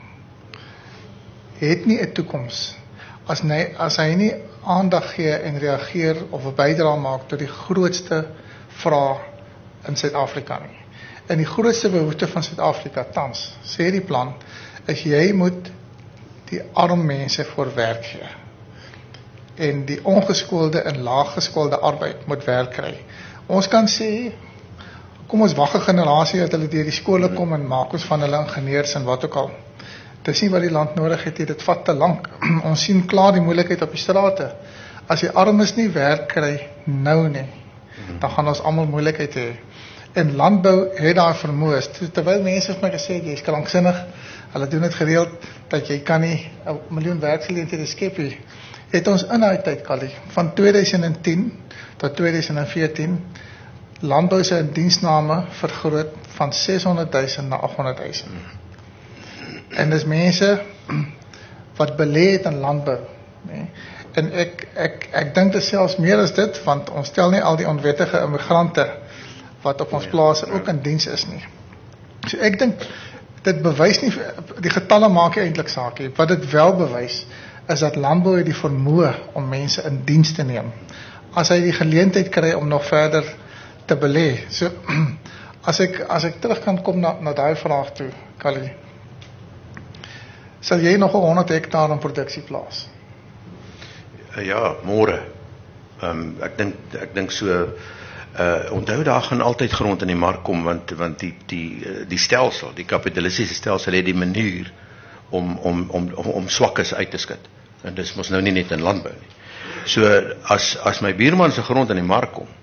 C: het nie 'n toekoms as nie, as hy nie aandag gee en reageer of 'n bydrae maak tot die grootste vraag in Suid-Afrika nie. En die grootste behoefte van Suid-Afrika tans, sê die plan, is jy moet die arm mense voor werk gee. En die ongeskoolde en laaggeskoolde arbeid moet werk kry. Ons kan sê, kom ons wag 'n generasie dat hulle deur die skole kom en maak ons van hulle ingenieurs en wat ook al. Dis nie wat die land nodig het, dit vat te lank. Ons sien klaar die moeilikheid op die strate. As die armes nie werk kry nou nie, dan gaan ons almal moeilikheid hê. En landbou het daar vermoë. Terwyl mense vir my gesê het, jy is kranksinnig, hulle doen dit gereeld, dat jy kan nie 'n miljoen werksgeleenthede skep nie. Het ons in daai tyd, Callie, van tweeduisend tien tot tweeduisend veertien, landbou se indiensname vergroot van seshonderd duisend na agthonderd duisend. En dis mense wat belê het in landbou, nee. En ek ek ek dink dit selfs meer as dit, want ons stel nie al die onwettige immigrante wat op ons plase ook in diens is nie. So ek dink dit bewys nie, die getalle maak nie eintlik saak nie. Wat dit wel bewys is dat landbou het die vermoë om mense in diens te neem. As hy die geleentheid kry om nog verder te belê. So as ek as ek terug kan kom na na daai vraag toe, Callie. Sal jy nog 'n honderd hektaar in produksie plaas?
D: Ja, môre. Ehm um, ek dink ek dink so uh onthou daar gaan altyd grond in die mark kom want want die die die stelsel, die kapitalistiese stelsel het die manier om om om om, om swakkes uit te skit. En dis mos nou nie net in landbou nie. So as as my buurman se grond in die mark kom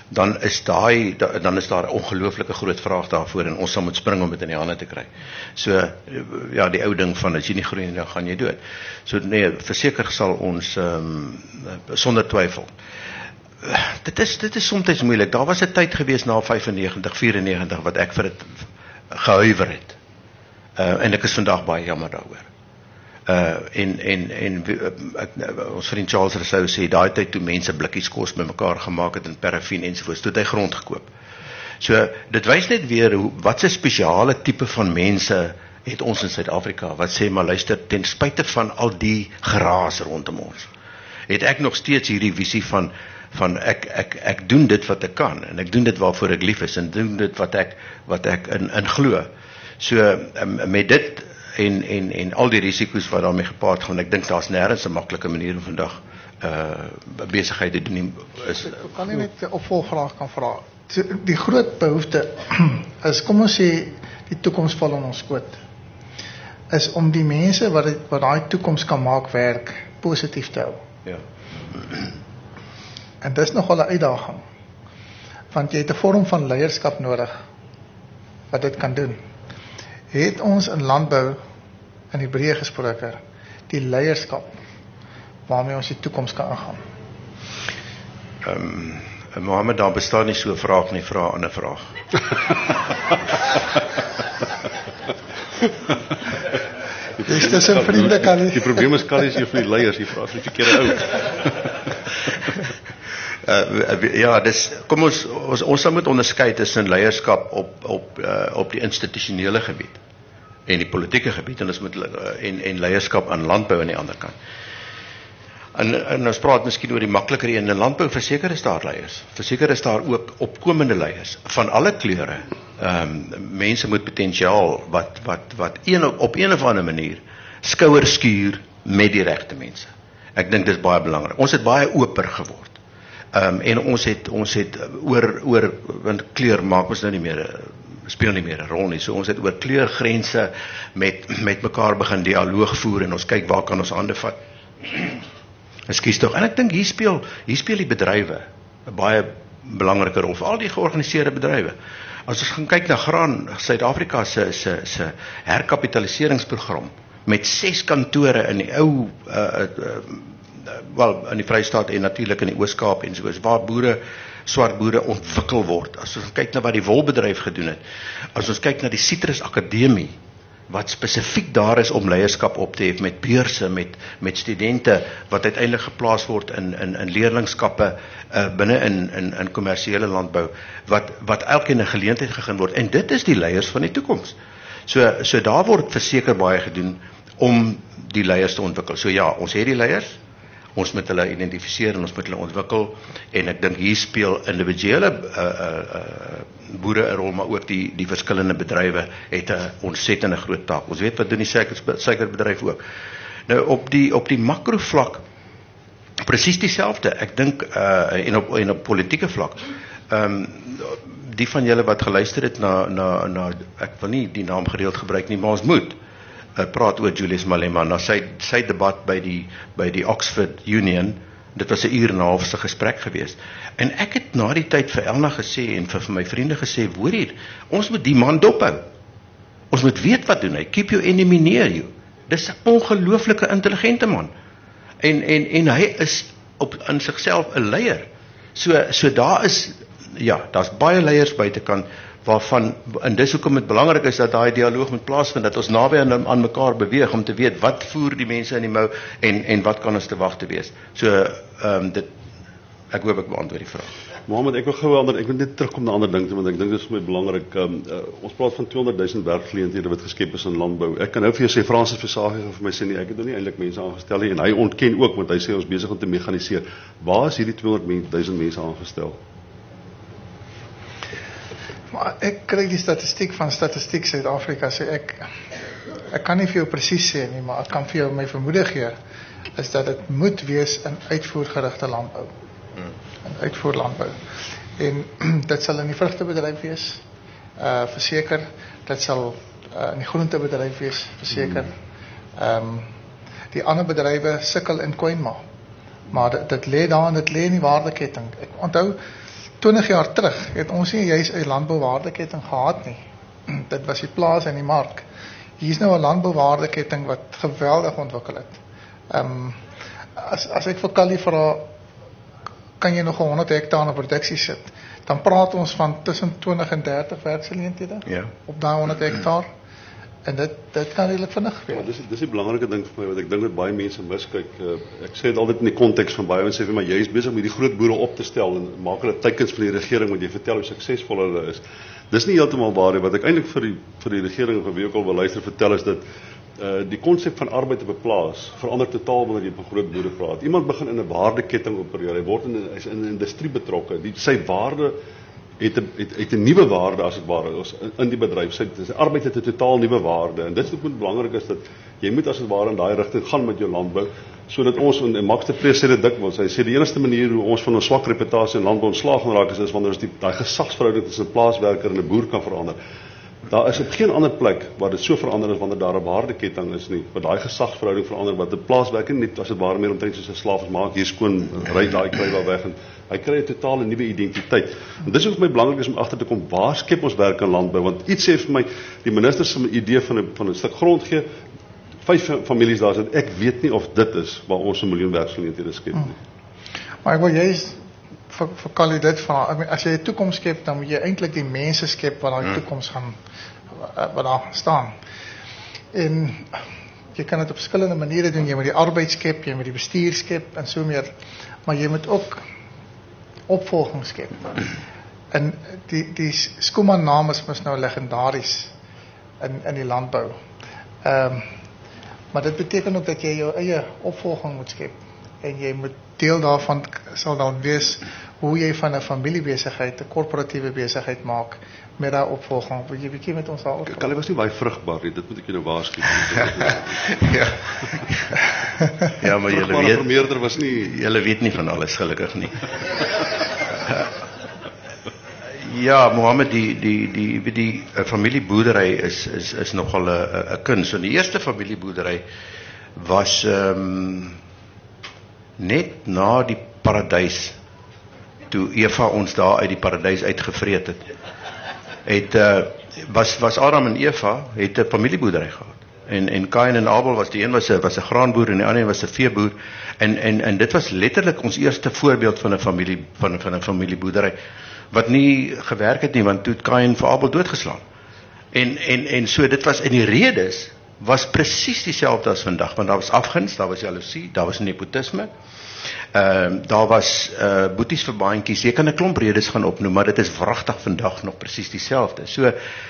D: dan is daai dan is daar 'n ongelooflike groot vraag daarvoor en ons sal moet spring om dit in die hande te kry. So ja, die ou ding van as jy nie groei nie, dan gaan jy dood. So nee, verseker sal ons um, sonder twyfel. Dit is dit is soms moeilik. Daar was 'n tyd gewees na vyfennegentig, vierennegentig wat ek vir dit gehuiwer het. Uh, en ek is vandag baie jammer daaroor. Uh, en en en ek, ons vriend Charles Rousseau sê daai tyd toe mense blikkies kos bymekaar gemaak het en paraffien ensovoorts, toe het hy grond gekoop. So dit wys net weer hoe wat 'n spesiale tipe van mense het ons in Suid-Afrika wat sê maar luister, ten spyte van al die geraas rondom ons, het ek nog steeds hierdie visie van van ek ek ek doen dit wat ek kan en ek doen dit waarvoor ek lief is en doen dit wat ek wat ek in in glo. So um, met dit en en en al die risiko's wat daarmee gepaard gaan, ek dink daar's nêrens 'n maklike manier om vandag uh besigheid te doen is.
C: Ek kan nie net 'n opvolgvraag kan vra. Die groot behoefte is, kom ons sê die toekoms val in ons skoot, is om die mense wat het, wat daai toekoms kan maak werk positief te hou.
D: Ja.
C: En dis nogal 'n uitdaging. Want jy het 'n vorm van leierskap nodig wat dit kan doen. Het ons in landbou in die breë gesproke die leierskap waarmee ons die toekoms kan ingaan?
D: Ehm um, Mohammed, daar bestaan nie so 'n vraag nie, vra 'n ander vraag.
C: Dis dis 'n vriende kan nie.
B: Die probleem is Carrie is een van die leiers, die vraag is die verkeerde ou.
D: Uh, ja, dis kom ons ons ons sal moet onderskei tussen leierskap op op uh, op die institusionele gebied en die politieke gebied en ons moet uh, en en leierskap aan landbou aan die ander kant. En, en ons praat miskien oor die makliker een in landbou, verseker is daar leiers. Verseker is daar ook opkomende leiers van alle kleure. Ehm um, mense met potensiaal wat wat wat een op, op een of ander manier skouers skuur met die regte mense. Ek dink dis baie belangrik. Ons het baie oper geword. Um, en ons het ons het oor oor want kleur maak ons nou nie meer speel nie meer 'n rol nie. So ons het oor kleurgrense met met mekaar begin dialoog voer en ons kyk waar kan ons hande vat. Ekskuus tog. En ek dink hier speel hier speel die bedrywe 'n baie belangrike rol, al die georganiseerde bedrywe. As ons gaan kyk na graan, Suid-Afrika se se se herkapitaliseringsprogram met ses kantore in die ou uh, uh, wel in die Vrystaat en natuurlik in die Oos-Kaap en soos waar boere, swart boere ontwikkel word. As ons kyk na wat die wolbedryf gedoen het, as ons kyk na die Citrus Akademie wat spesifiek daar is om leierskap op te hê met beurse, met met studente wat uiteindelik geplaas word in in in leerlingskappe uh, binne in in in kommersiële landbou wat wat elkeen 'n geleentheid gegee word en dit is die leiers van die toekoms. So so daar word verseker baie gedoen om die leiers te ontwikkel. So ja, ons het die leiers. Ons moet hulle identifiseer en ons moet hulle ontwikkel en ek dink hier speel individuele uh, uh, uh, boere 'n rol, maar ook die die verskillende bedrywe het 'n ontsettende groot taak. Ons weet wat doen die suiker suikerbedryf ook. Nou op die op die makrovlak presies dieselfde. Ek dink uh, en op en op politieke vlak. Ehm um, die van julle wat geluister het na na na ek wil nie die naam gereeld gebruik nie, maar ons moet Uh, praat oor Julius Malema na sy sy debat by die by die Oxford Union. Dit was 'n uur en 'n half se gesprek geweest. En ek het na die tyd vir Elna gesê en vir, vir my vriende gesê, hoor hier, ons moet die man dophou. Ons moet weet wat doen hy. Keep your enemy near you. Dis 'n ongelooflike intelligente man. En en en hy is op in sigself 'n leier. So so daar is ja, daar's baie leiers buitekant waarvan, en dis hoekom dit belangrik is dat daai dialoog moet plaasvind, dat ons naby aan, aan mekaar beweeg om te weet wat voer die mense in die mou en en wat kan ons te wag te wees. So ehm um, dit ek hoop ek beantwoord die vraag.
B: Mohammed, ek wil gou ander ek wil net terugkom na ander dinge want ek dink dit is vir my belangrik. Um, uh, ons praat van tweehonderd duisend werkgeleenthede wat geskep is in landbou. Ek kan nou vir jou sê Francis Versage vir my sê nie, ek het nog nie eintlik mense aangestel nie en hy ontken ook want hy sê ons besig om te mekaniseer. Waar is hierdie tweehonderd duisend mense aangestel?
C: Maar ek kry die statistiek van Statistiek Suid-Afrika, sê ek ek kan nie vir jou presies sê nie, maar ek kan vir jou my vermoede gee is dat dit moet wees in uitvoergerigte landbou. Hmm. In uitvoerlandbou. En dit sal in die vrugtebedryf wees, uh verseker, dit sal uh, in die groentebedryf wees, verseker. Ehm um, die ander bedrywe sukkel in kwynma. Maar dit, dit lê daar en dit lê in die waardeketting. Ek onthou twintig jaar terug het ons nie juist 'n landbouwaardeketting gehad nie. Dit was die plaas en die mark. Hier is nou 'n landbouwaardeketting wat geweldig ontwikkel het. Um, as, as ek vir Kali vra, kan jy nog honderd hektaar in produksie sit, dan praat ons van tussen twintig en dertig werksgeleenthede
D: Ja.
C: op daai honderd hektaar. En dit, dit kan redelijk vinnig gebeur.
B: Ja, dis dis die belangrike ding vir my wat ek dink dat baie mense miskyk. Uh, ek sê dit altyd in die konteks van baie mense sê vir my jy is besig met die groot boere op te stel en maak hulle teikens vir die regering want jy vertel hoe suksesvol hulle is. Dis nie heeltemal waar nie. Wat ek eintlik vir die vir die regering of wie ook al wil luister vertel is dat uh, die konsep van arbeid op 'n plaas verander totaal wanneer jy van groot boere praat. Iemand begin in 'n waardeketting opereer. Hy word in hy's in 'n industrie betrokke. Die sy waarde het 'n het, het 'n nuwe waarde as dit ware is in, in die bedryf. Sy, sy arbeid het 'n totaal nuwe waarde en dit is wat belangrik is dat jy moet as dit ware in daai rigting gaan met jou landbou sodat ons en Max de Vries sê dit dikwels. Hy sê die enigste manier hoe ons van ons swak reputasie in landbou ontslaag gaan raak is, is wanneer ons die daai gesagsverhouding tussen 'n plaaswerker en 'n boer kan verander. Daar is op geen ander plek waar dit so verander is wanneer daar 'n waardeketting is nie, waar daai gesagsverhouding verander, wat 'n plaaswerker net as dit ware meer omtrent soos 'n slaaf is, maak hier skoon, ry daai kry daar weg en hy kry 'n totale nuwe identiteit. En dis ook vir my belangrik is om agter te kom waar skep ons werk in landbou, want iets sê vir my die minister se idee van 'n van 'n stuk grond gee, vyf families daar sit, ek weet nie of dit is waar ons 'n miljoen werksgeleenthede skep nie. Hmm.
C: Maar ek wil juist vir, vir Kali dit vra, as jy 'n toekoms skep, dan moet jy eintlik die mense skep wat daai toekoms gaan wat daar staan. En jy kan dit op verskillende maniere doen. Jy moet die arbeid skep, jy moet die bestuur skep en so meer, maar jy moet ook opvolging skep. En die die Schoeman naam is mos nou legendaries in in die landbou. Ehm um, maar dit beteken ook dat jy jou eie opvolging moet skep en jy moet deel daarvan sal dan wees hoe jy van 'n familiebesigheid 'n korporatiewe besigheid maak met daai opvolging. Wil jy bietjie met ons daaroor?
B: Kali was nie baie vrugbaar nie, dit moet ek jou nou waarsku.
D: ja. ja, maar julle weet
B: vermeerder was nie
D: julle weet nie van alles gelukkig nie. Ja, Mohammed, die die die die, die familieboerdery is is is nogal 'n 'n kuns. So die eerste familieboerdery was ehm um, net na die paradys, toe Eva ons daar uit die paradys uitgevreet het. Het uh, was was Adam en Eva het 'n familieboerdery gehad. En en Kain en Abel was die een was 'n was 'n graanboer en die ander een was 'n veeboer. En en en dit was letterlik ons eerste voorbeeld van 'n familie van van 'n familieboerdery wat nie gewerk het nie, want toe het Kain vir Abel doodgeslaan. En en en so dit was in die redes was presies dieselfde as vandag, want daar was afguns, daar was jaloesie, daar was nepotisme. Ehm uh, daar was uh boeties vir baantjies. Jy kan 'n klomp redes gaan opnoem, maar dit is wragtig vandag nog presies dieselfde. So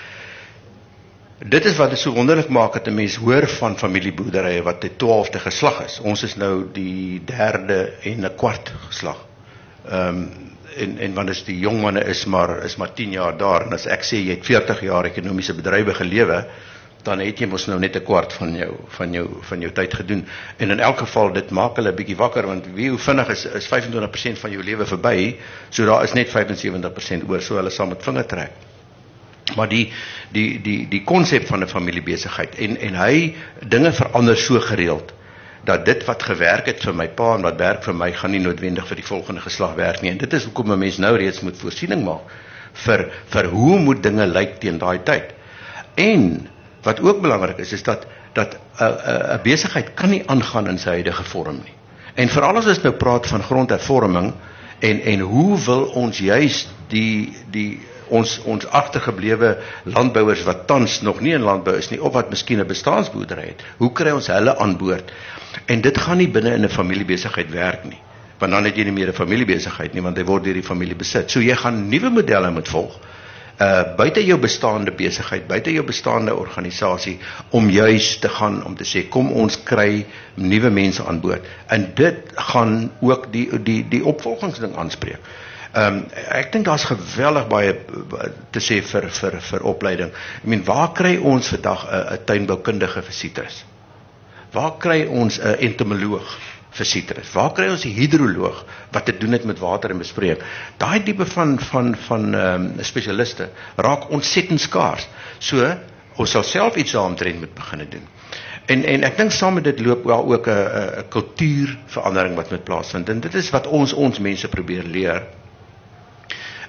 D: dit is wat dit so wonderlik maak dat 'n mens hoor van familieboerderye wat die twaalfde geslag is. Ons is nou die derde en 'n kwart geslag. Ehm um, en en want as die jong manne is maar is maar tien jaar daar en as ek sê jy het veertig jaar ekonomiese bedrywe gelewe, dan het jy mos nou net 'n kwart van jou van jou van jou tyd gedoen. En in elk geval dit maak hulle 'n bietjie wakker, want wie hoe vinnig is is vyf en twintig persent van jou lewe verby, so daar is net vyf en sewentig persent oor, so hulle sal met vinger trek. Maar die die die die konsep van 'n familiebesigheid en en hy dinge verander so gereeld dat dit wat gewerk het vir my pa en wat werk vir my gaan nie noodwendig vir die volgende geslag werk nie. En dit is hoekom 'n mens nou reeds moet voorsiening maak vir vir hoe moet dinge lyk teen daai tyd. En wat ook belangrik is, is dat dat 'n uh, 'n besigheid kan nie aangaan in sy huidige vorm nie. En veral as ons nou praat van grondhervorming en en hoe wil ons juis die die ons ons agtergeblewe landbouers wat tans nog nie in landbou is nie of wat miskien 'n bestaansboerdery het. Hoe kry ons hulle aan boord? En dit gaan nie binne in 'n familiebesigheid werk nie. Want dan het jy nie meer 'n familiebesigheid nie, want hy word deur die familie besit. So jy gaan nuwe modelle moet volg. Uh, buite jou bestaande besigheid, buite jou bestaande organisasie, om juis te gaan, om te sê, kom ons kry nuwe mense aan boord. En dit gaan ook die, die, die opvolgingsding aanspreek. Um, ek dink daar's geweldig baie te sê vir, vir, vir opleiding. I mean, waar kry ons vandag 'n tuinboukundige vir sitrus? Waar kry ons 'n entomoloog vir sitrus? Waar kry ons 'n hidroloog wat te doen het met water en besproeiing? Daai tipe van van van um, spesialiste raak ontsettend skaars. So ons sal self iets daaromtrent moet begin doen. En en ek dink saam met dit loop wel ook 'n 'n kultuurverandering wat moet plaasvind. En dit is wat ons ons mense probeer leer.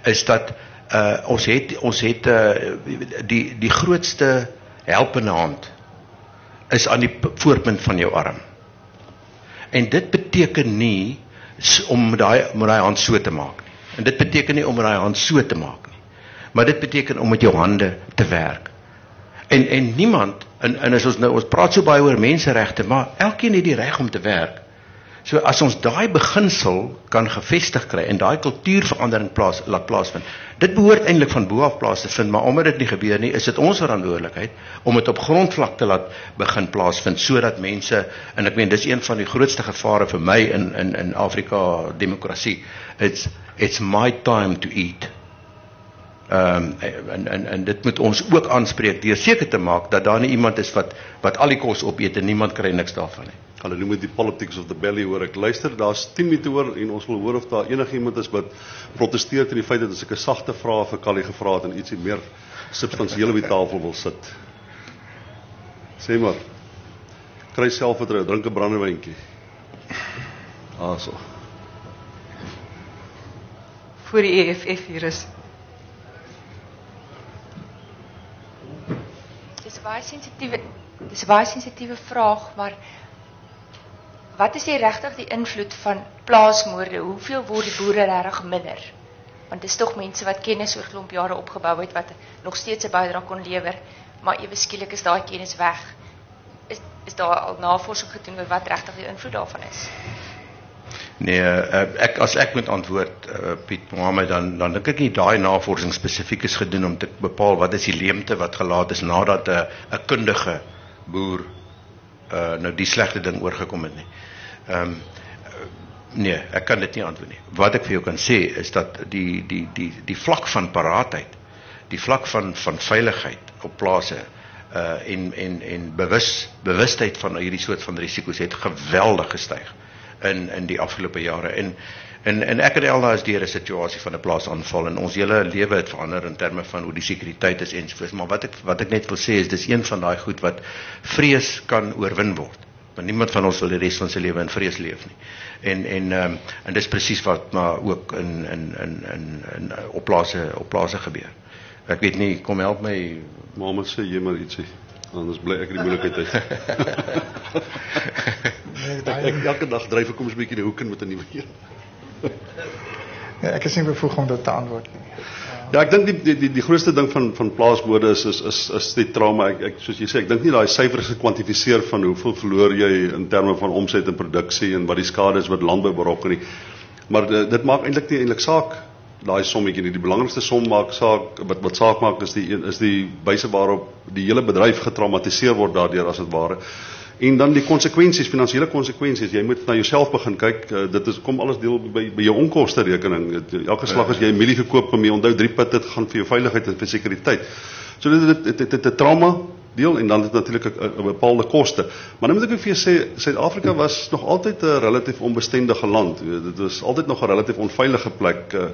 D: is dat uh, ons het, ons het uh, die, die grootste helpende hand is aan die voorpunt van jou arm. En dit beteken nie om daai om daai hand so te maak nie. En dit beteken nie om daai hand so te maak nie. Maar dit beteken om met jou hande te werk. En en niemand en en as ons nou ons praat so baie oor menseregte, maar elkeen het die reg om te werk. So as ons daai beginsel kan gevestig kry en daai kultuurverandering plaas laat plaasvind. Dit behoort eintlik van bo af plaas te vind, maar omdat dit nie gebeur nie, is dit ons verantwoordelikheid om dit op grondvlak te laat begin plaasvind sodat mense, en ek meen dis een van die grootste gevare vir my in in in Afrika demokrasie. It's it's my time to eat. Ehm um, en en en dit moet ons ook aanspreek deur seker te maak dat daar nie iemand is wat wat al die kos opeet en niemand kry niks daarvan nie.
B: Hulle noem dit die politics of the belly, hoor ek. Luister, daar's tien minute oor en ons wil hoor of daar enigiemand is wat protesteer teen die feit dat as ek 'n sagte vraag vir Callie gevra het en ietsie meer substansieel op die tafel wil sit. Sê maar. Kry selfvertroue, drink 'n brandewyntjie. Ah so.
A: Voor die E F F hier is.
E: Dis 'n baie sensitiewe, dis 'n baie sensitiewe vraag, maar wat is die regtig die invloed van plaasmoorde? Hoeveel word die boere regtig minder? Want dis tog mense wat kennis oor klomp jare opgebou het wat nog steeds 'n bydrae kon lewer, maar ewe skielik is daai kennis weg. Is is daar al navorsing gedoen oor wat regtig die invloed daarvan is?
D: Nee, ek as ek moet antwoord uh, Piet Mohammed, dan dan dink ek nie daai navorsing spesifiek is gedoen om te bepaal wat is die leemte wat gelaat is nadat 'n uh, 'n kundige boer uh, nou die slegte ding oorgekom het nie. Ehm um, nee, ek kan dit nie antwoord nie. Wat ek vir jou kan sê is dat die die die die vlak van paraatheid, die vlak van van veiligheid op plase uh en en en bewus bewustheid van hierdie soort van risiko's het geweldig gestyg in in die afgelope jare. En en en ek het aldaar is deur 'n situasie van 'n plaasaanval en ons hele lewe het verander in terme van hoe die sekuriteit is ensovoorts. Maar wat ek wat ek net wil sê is dis een van daai goed wat vrees kan oorwin word. Want niemand van ons wil die res van sy lewe in vrees leef nie. En en um, en dis presies wat maar ook in in in in, in op plase op plase gebeur. Ek weet nie, kom help my.
B: Mohammed, sê jy maar ietsie. Anders bly ek in die moeilikheid uit. ek, ek, elke dag dryf ek kom 'n bietjie die hoek in met 'n nuwe een.
C: Nee, ek is nie bevoeg om dit te antwoord nie.
B: Ja, ek dink die die die, die grootste ding van van plaasmoorde is is is is die trauma. Ek, ek soos jy sê, ek dink nie daai syfers gekwantifiseer van hoeveel verloor jy in terme van omset en produksie en wat die skade is wat landbou berokken nie. Maar dit, dit maak eintlik nie eintlik saak daai sommetjie nie. Die belangrikste som maak saak wat wat saak maak is die is die wyse waarop die hele bedryf getraumatiseer word daardeur as dit ware. En dan die konsekwensies, finansiële konsekwensies. Jy moet na jouself begin kyk. Uh, dit is kom alles deel by by jou onkoste rekening. Elke slag as jy 'n mielie gekoop kom jy onthou drie put dit gaan vir jou veiligheid en vir sekuriteit. So dit dit dit dit 'n trauma deel en dan het natuurlik 'n bepaalde koste. Maar nou moet ek vir jou sê Suid-Afrika was nog altyd 'n relatief onbestendige land. Dit was altyd nog 'n relatief onveilige plek uh,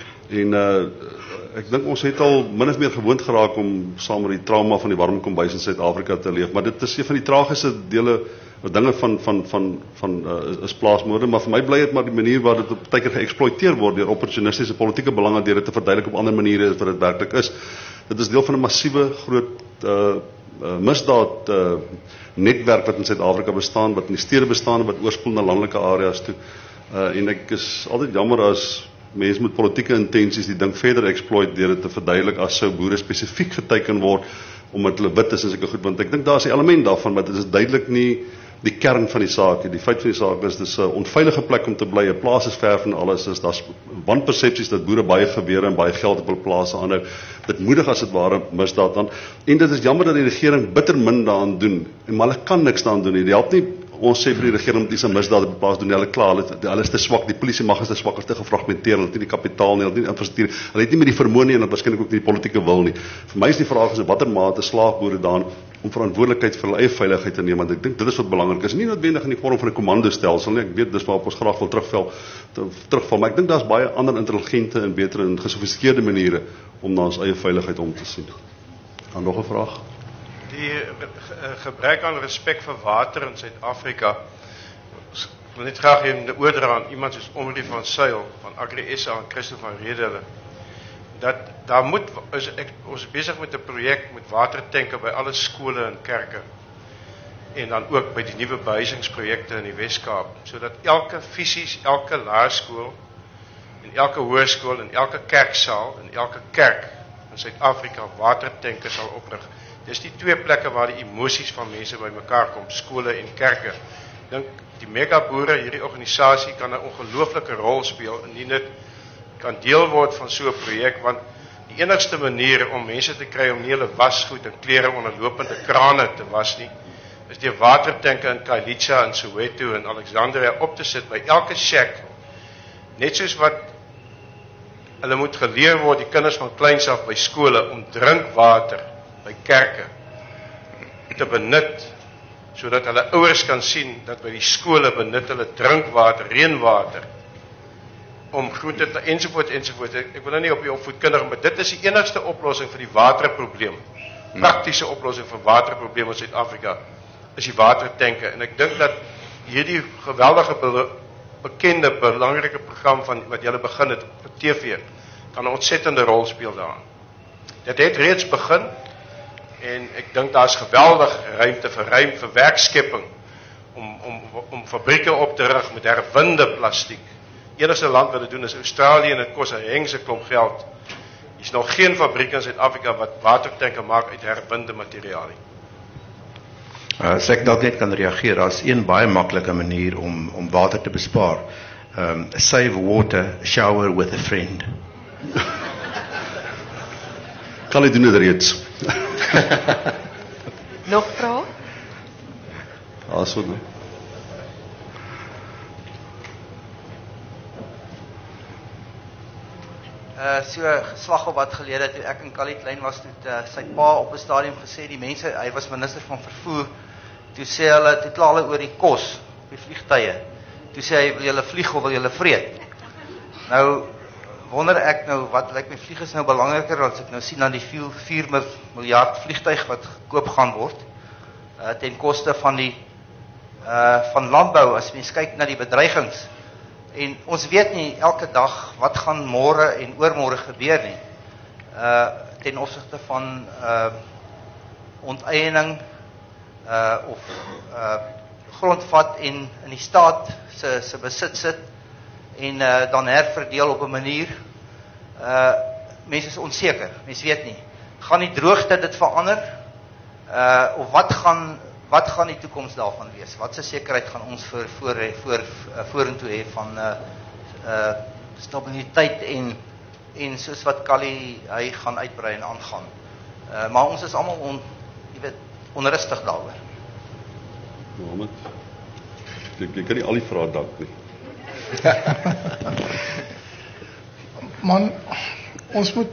B: en uh, ek dink ons het al min of meer gewoond geraak om saam met die trauma van die warm kombuis in Suid-Afrika te leef, maar dit is een van die tragiese dele dinge van van van van uh, is plaasmoorde, maar vir my bly dit maar die manier waar dit op tydjie geëksploiteer word deur opportunistiese politieke belange deur dit te verduidelik op ander maniere as wat dit werklik is. Dit is deel van 'n massiewe groot uh, uh, misdaad uh, netwerk wat in Suid-Afrika bestaan, wat in die stede bestaan, wat oorspoel na landelike areas toe. Uh, en ek is altyd jammer as mense met politieke intensies die ding verder exploit deur dit te verduidelik as sou boere spesifiek geteken word omdat hulle wit is en sulke goed, want ek dink daar is 'n element daarvan, maar dit is duidelik nie die kern van die saak nie. Die feit van die saak is dis 'n onveilige plek om te bly. 'n Plaas is ver van alles, is daar's wanpersepsies dat boere baie gewere en baie geld op hul plase aanhou. Dit moedig as dit ware misdaad dan. En dit is jammer dat die regering bitter min daaraan doen. En maar hulle kan niks daaraan doen nie. Dit help nie ons sê vir die regering om diese misdaad op plaas doen. Hulle klaar, hulle, hulle is te swak. Die polisie mag is te swak, is te gefragmenteer, hulle het nie die kapitaal nie, hulle het nie die infrastruktuur. Hulle het nie meer die vermoë nie en hulle waarskynlik ook nie die politieke wil nie. Vir my is die vraag is in watter mate slaag boere daarin om verantwoordelikheid vir hulle eie veiligheid te neem, want ek dink dit is wat belangrik is. Nie noodwendig in die vorm van 'n komandostelsel nie. Ek weet dis waarop ons graag wil terugval, terugval, maar ek dink daar's baie ander intelligente en beter en gesofistikeerde maniere om na ons eie veiligheid om te sien. Dan nog 'n vraag?
F: Die gebrek aan respek vir water in Suid-Afrika. Ek wil net graag hier oordra aan iemand soos Omri van Sail van Agri S A en Christo van Redele. dat daar moet is ek, ons is besig met 'n projek met watertanke by alle skole en kerke en dan ook by die nuwe behuisingsprojekte in die Wes-Kaap, sodat elke fisies, elke laerskool en elke hoërskool en elke kerksaal en elke kerk in Suid-Afrika watertanke sal oprig. Dis die twee plekke waar die emosies van mense bymekaar kom, skole en kerke. Ek dink die megaboere, hierdie organisasie kan 'n ongelooflike rol speel indien dit kan deel word van so 'n projek, want die enigste manier om mense te kry om nie hulle wasgoed en klere onder lopende krane te was nie, is die watertanke in Khayelitsha en Soweto en Alexandria op te sit by elke shack, net soos wat hulle moet geleer word, die kinders van kleins af by skole, om drinkwater by kerke te benut, sodat hulle ouers kan sien dat by die skole benut hulle drinkwater, reënwater, om groente te ensovoorts ensovoorts. Ek, ek wil nou nie op die opvoedkundige, maar dit is die enigste oplossing vir die waterprobleem. Praktiese oplossing vir waterprobleem in Suid-Afrika is die watertanke. En ek dink dat hierdie geweldige be bekende belangrike program van wat julle begin het op T V kan 'n ontsettende rol speel daarin. Dit het reeds begin en ek dink daar's geweldig ruimte vir ruim vir werkskepping om om om fabrieke op te rig met herwinde plastiek. Enigste land wat dit doen is Australië en dit kos 'n hengse klomp geld. Hier's nog geen fabriek in Suid-Afrika wat watertanke maak uit herwinde materiaal nie.
D: Uh, as ek dalk net kan reageer, daar's een baie maklike manier om om water te bespaar. Um, save water, shower with a friend.
B: Kan jy doen dit reeds?
A: Nog vrae?
B: Ja, so nou.
G: Uh, so geslag op wat gelede toe ek en Kali klein was, toe uh, sy pa op 'n stadium gesê, die mense, hy was minister van vervoer, toe sê hulle, toe kla hulle oor die kos, die vliegtye, toe sê hy, wil julle vlieg of wil julle vreet? Nou, wonder ek nou, wat lyk my vlieg is nou belangriker, as ek nou sien aan die vier miljard vliegtuig wat gekoop gaan word, uh, ten koste van die, uh, van landbou, as mens kyk na die bedreigings, en ons weet nie elke dag wat gaan môre en oormôre gebeur nie. Uh ten opsigte van uh onteiening uh of uh grondvat en in die staat se se besit sit en uh dan herverdeel op 'n manier. Uh mense is onseker. Mense weet nie. Gaan die droogte dit verander? Uh of wat gaan Wat gaan die toekoms daarvan wees? Wat se sekerheid gaan ons voor voor voor vorentoe hê van uh uh stabiliteit en en soos wat Kali hy gaan uitbrei en aangaan. Uh maar ons is almal on jy weet onrustig daaroor.
B: Mohammed. Ek ek kan nie al die vrae dank nie.
C: Man, ons moet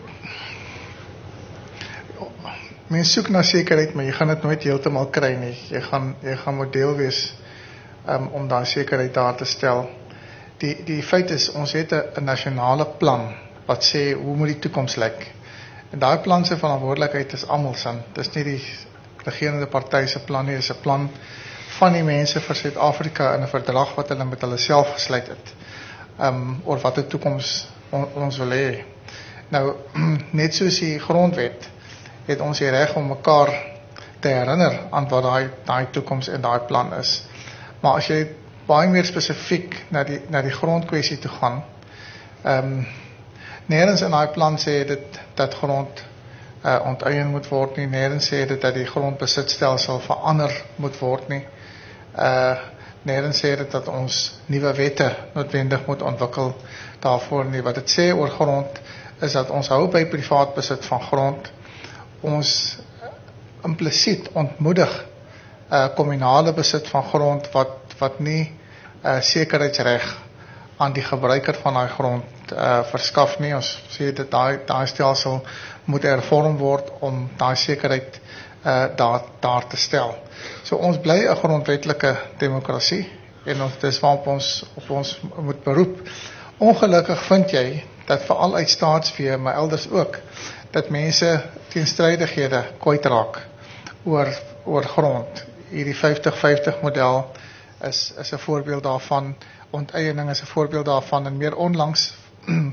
C: mens soek na sekerheid, maar jy gaan dit nooit heeltemal kry nie. Jy gaan jy gaan moet deel wees um, om daai sekerheid daar te stel. Die die feit is ons het 'n nasionale plan wat sê hoe moet die toekoms lyk. En daai plan se verantwoordelikheid is almal se. Dis nie die regerende party se plan nie, dis 'n plan van die mense vir Suid-Afrika in 'n verdrag wat hulle met hulle self gesluit het. Um oor watter toekoms on, ons wil hê. Nou net soos die grondwet het ons die reg om mekaar te herinner aan wat daai daai toekoms en daai plan is. Maar as jy baie meer spesifiek na die na die grondkwessie toe gaan, ehm um, nêrens in daai plan sê dit dat grond uh, onteien moet word nie, nêrens sê dit dat die grondbesitstelsel verander moet word nie. Uh nêrens sê dit dat ons nuwe wette noodwendig moet ontwikkel daarvoor nie. Wat dit sê oor grond is dat ons hou by privaat besit van grond. Ons implisiet ontmoedig uh, kommunale besit van grond wat wat nie uh, sekerheidsreg aan die gebruiker van daai grond uh, verskaf nie. Ons sê dit daai daai stelsel moet hervorm word om daai sekerheid uh, daar daar te stel. So ons bly 'n grondwetlike demokrasie en ons dis waarop ons op ons moet beroep. Ongelukkig vind jy dat veral uit staatsvee, maar elders ook, dat mense teenstrydighede kwyt raak oor oor grond. Hierdie vyftig vyftig model is is 'n voorbeeld daarvan, onteiening is 'n voorbeeld daarvan en meer onlangs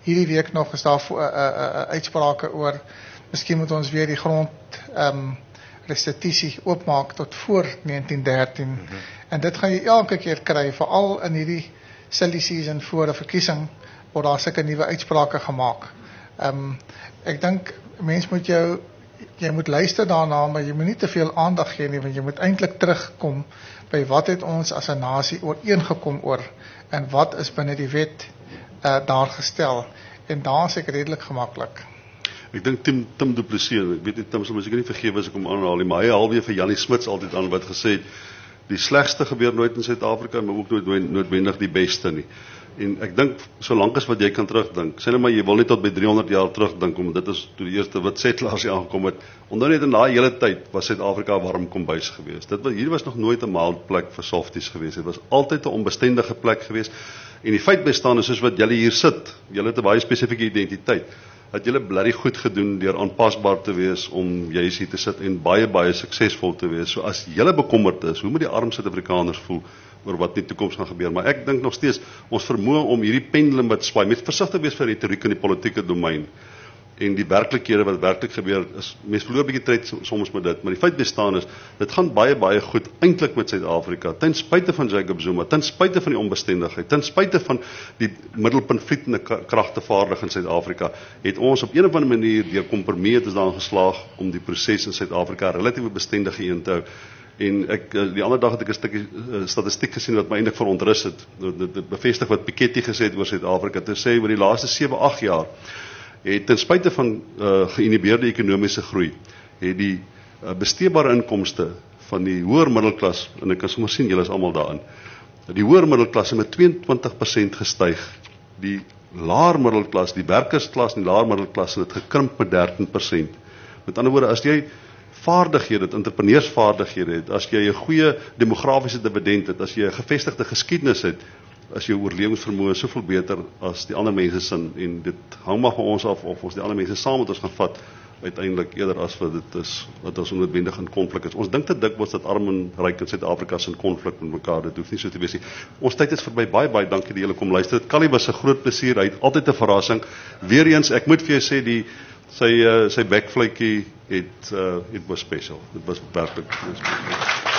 C: hierdie week nog is daar uh, uh, uh, uitsprake oor, miskien moet ons weer die grond um, restitusie oopmaak tot voor negentien dertien. Mm-hmm. En dit gaan jy elke keer kry, veral in hierdie silly season voor 'n verkiesing, word daar sulke nuwe uitsprake gemaak. Um, ek dink, mens moet jou, jy moet luister daarna, maar jy moet nie te veel aandag gee nie, want jy moet eintlik terugkom by wat het ons as 'n nasie ooreengekom oor, en wat is binne die wet uh, daar gestel, en daar is ek redelik gemaklik.
B: Ek dink Tim, Tim Du Plessis, ek weet nie, Tim sal miskien nie vergewe as ek hom aanhaal nie, maar hy haal weer vir Jannie Smits altyd aan, wat gesê het, die slegste gebeur nooit in Suid-Afrika, maar ook nooit noodwendig die beste nie. En ek dink, solank as wat jy kan terugdink, sê net maar, jy wil nie tot by driehonderd jaar terugdink, omdat dit is toe die eerste wit settlers hier aangekom het, onder net in daai hele tyd, was Suid-Afrika 'n warm kombuis geweest. Dit was, hier was nog nooit 'n mild plek vir softies geweest, dit was altyd 'n onbestendige plek geweest, en die feit bestaan is, soos wat julle hier sit, julle het 'n baie spesifieke identiteit, dat julle bly goed gedoen deur aanpasbaar te wees om juis hier te sit en baie baie suksesvol te wees. So as julle bekommerd is, hoe moet die arm Suid-Afrikaners voel oor wat in die toekoms gaan gebeur? Maar ek dink nog steeds ons vermoë om hierdie pendulum wat swaai, met versigtig wees vir retoriek in die politieke domein en die werklikhede wat werklik gebeur, is mense verloor 'n bietjie tyd soms met dit, maar die feit bestaan is, dit gaan baie baie goed eintlik met Suid-Afrika, ten spyte van Jacob Zuma, ten spyte van die onbestendigheid, ten spyte van die middelpuntvlietende kragtevaardig in Suid-Afrika, het ons op een of ander manier deur kompromie het ons daarin geslaag om die proses in Suid-Afrika relatief bestendige een te hou. En ek, die ander dag het ek 'n stukkie uh, statistiek gesien wat my eintlik verontrus het. Dit, dit bevestig wat Piketty gesê het oor Suid-Afrika. Dit sê oor die laaste sewe agt jaar het ten spyte van uh, geïnhibeerde ekonomiese groei, het die uh, besteedbare inkomste van die hoër middelklas, en ek kan sommer sien julle is almal daarin, die hoër middelklas het met twee en twintig persent gestyg. Die laer middelklas, die werkersklas en die laer middelklas het gekrimp met dertien persent. Met ander woorde, as jy vaardighede, entrepreneursvaardighede het, as jy 'n goeie demografiese dividend het, as jy 'n gevestigde geskiedenis het, as jou oorlewingsvermoë soveel beter as die ander mense sin, en dit hang maar van ons af of ons die ander mense saam met ons gaan vat, uiteindelik eerder as wat dit is, wat ons onnoodwendig in konflik is. Ons dink te dikwels dat arm en ryk in Suid-Afrika is in konflik met mekaar, dit hoef nie so te wees nie. Ons tyd is verby, baie baie dankie dat julle kom luister. Dit Callie was 'n groot plesier, hy het altyd 'n verrassing. Weereens, ek moet vir jou sê, die sy uh, sy backfluitjie het uh, it was special. Dit was werklik.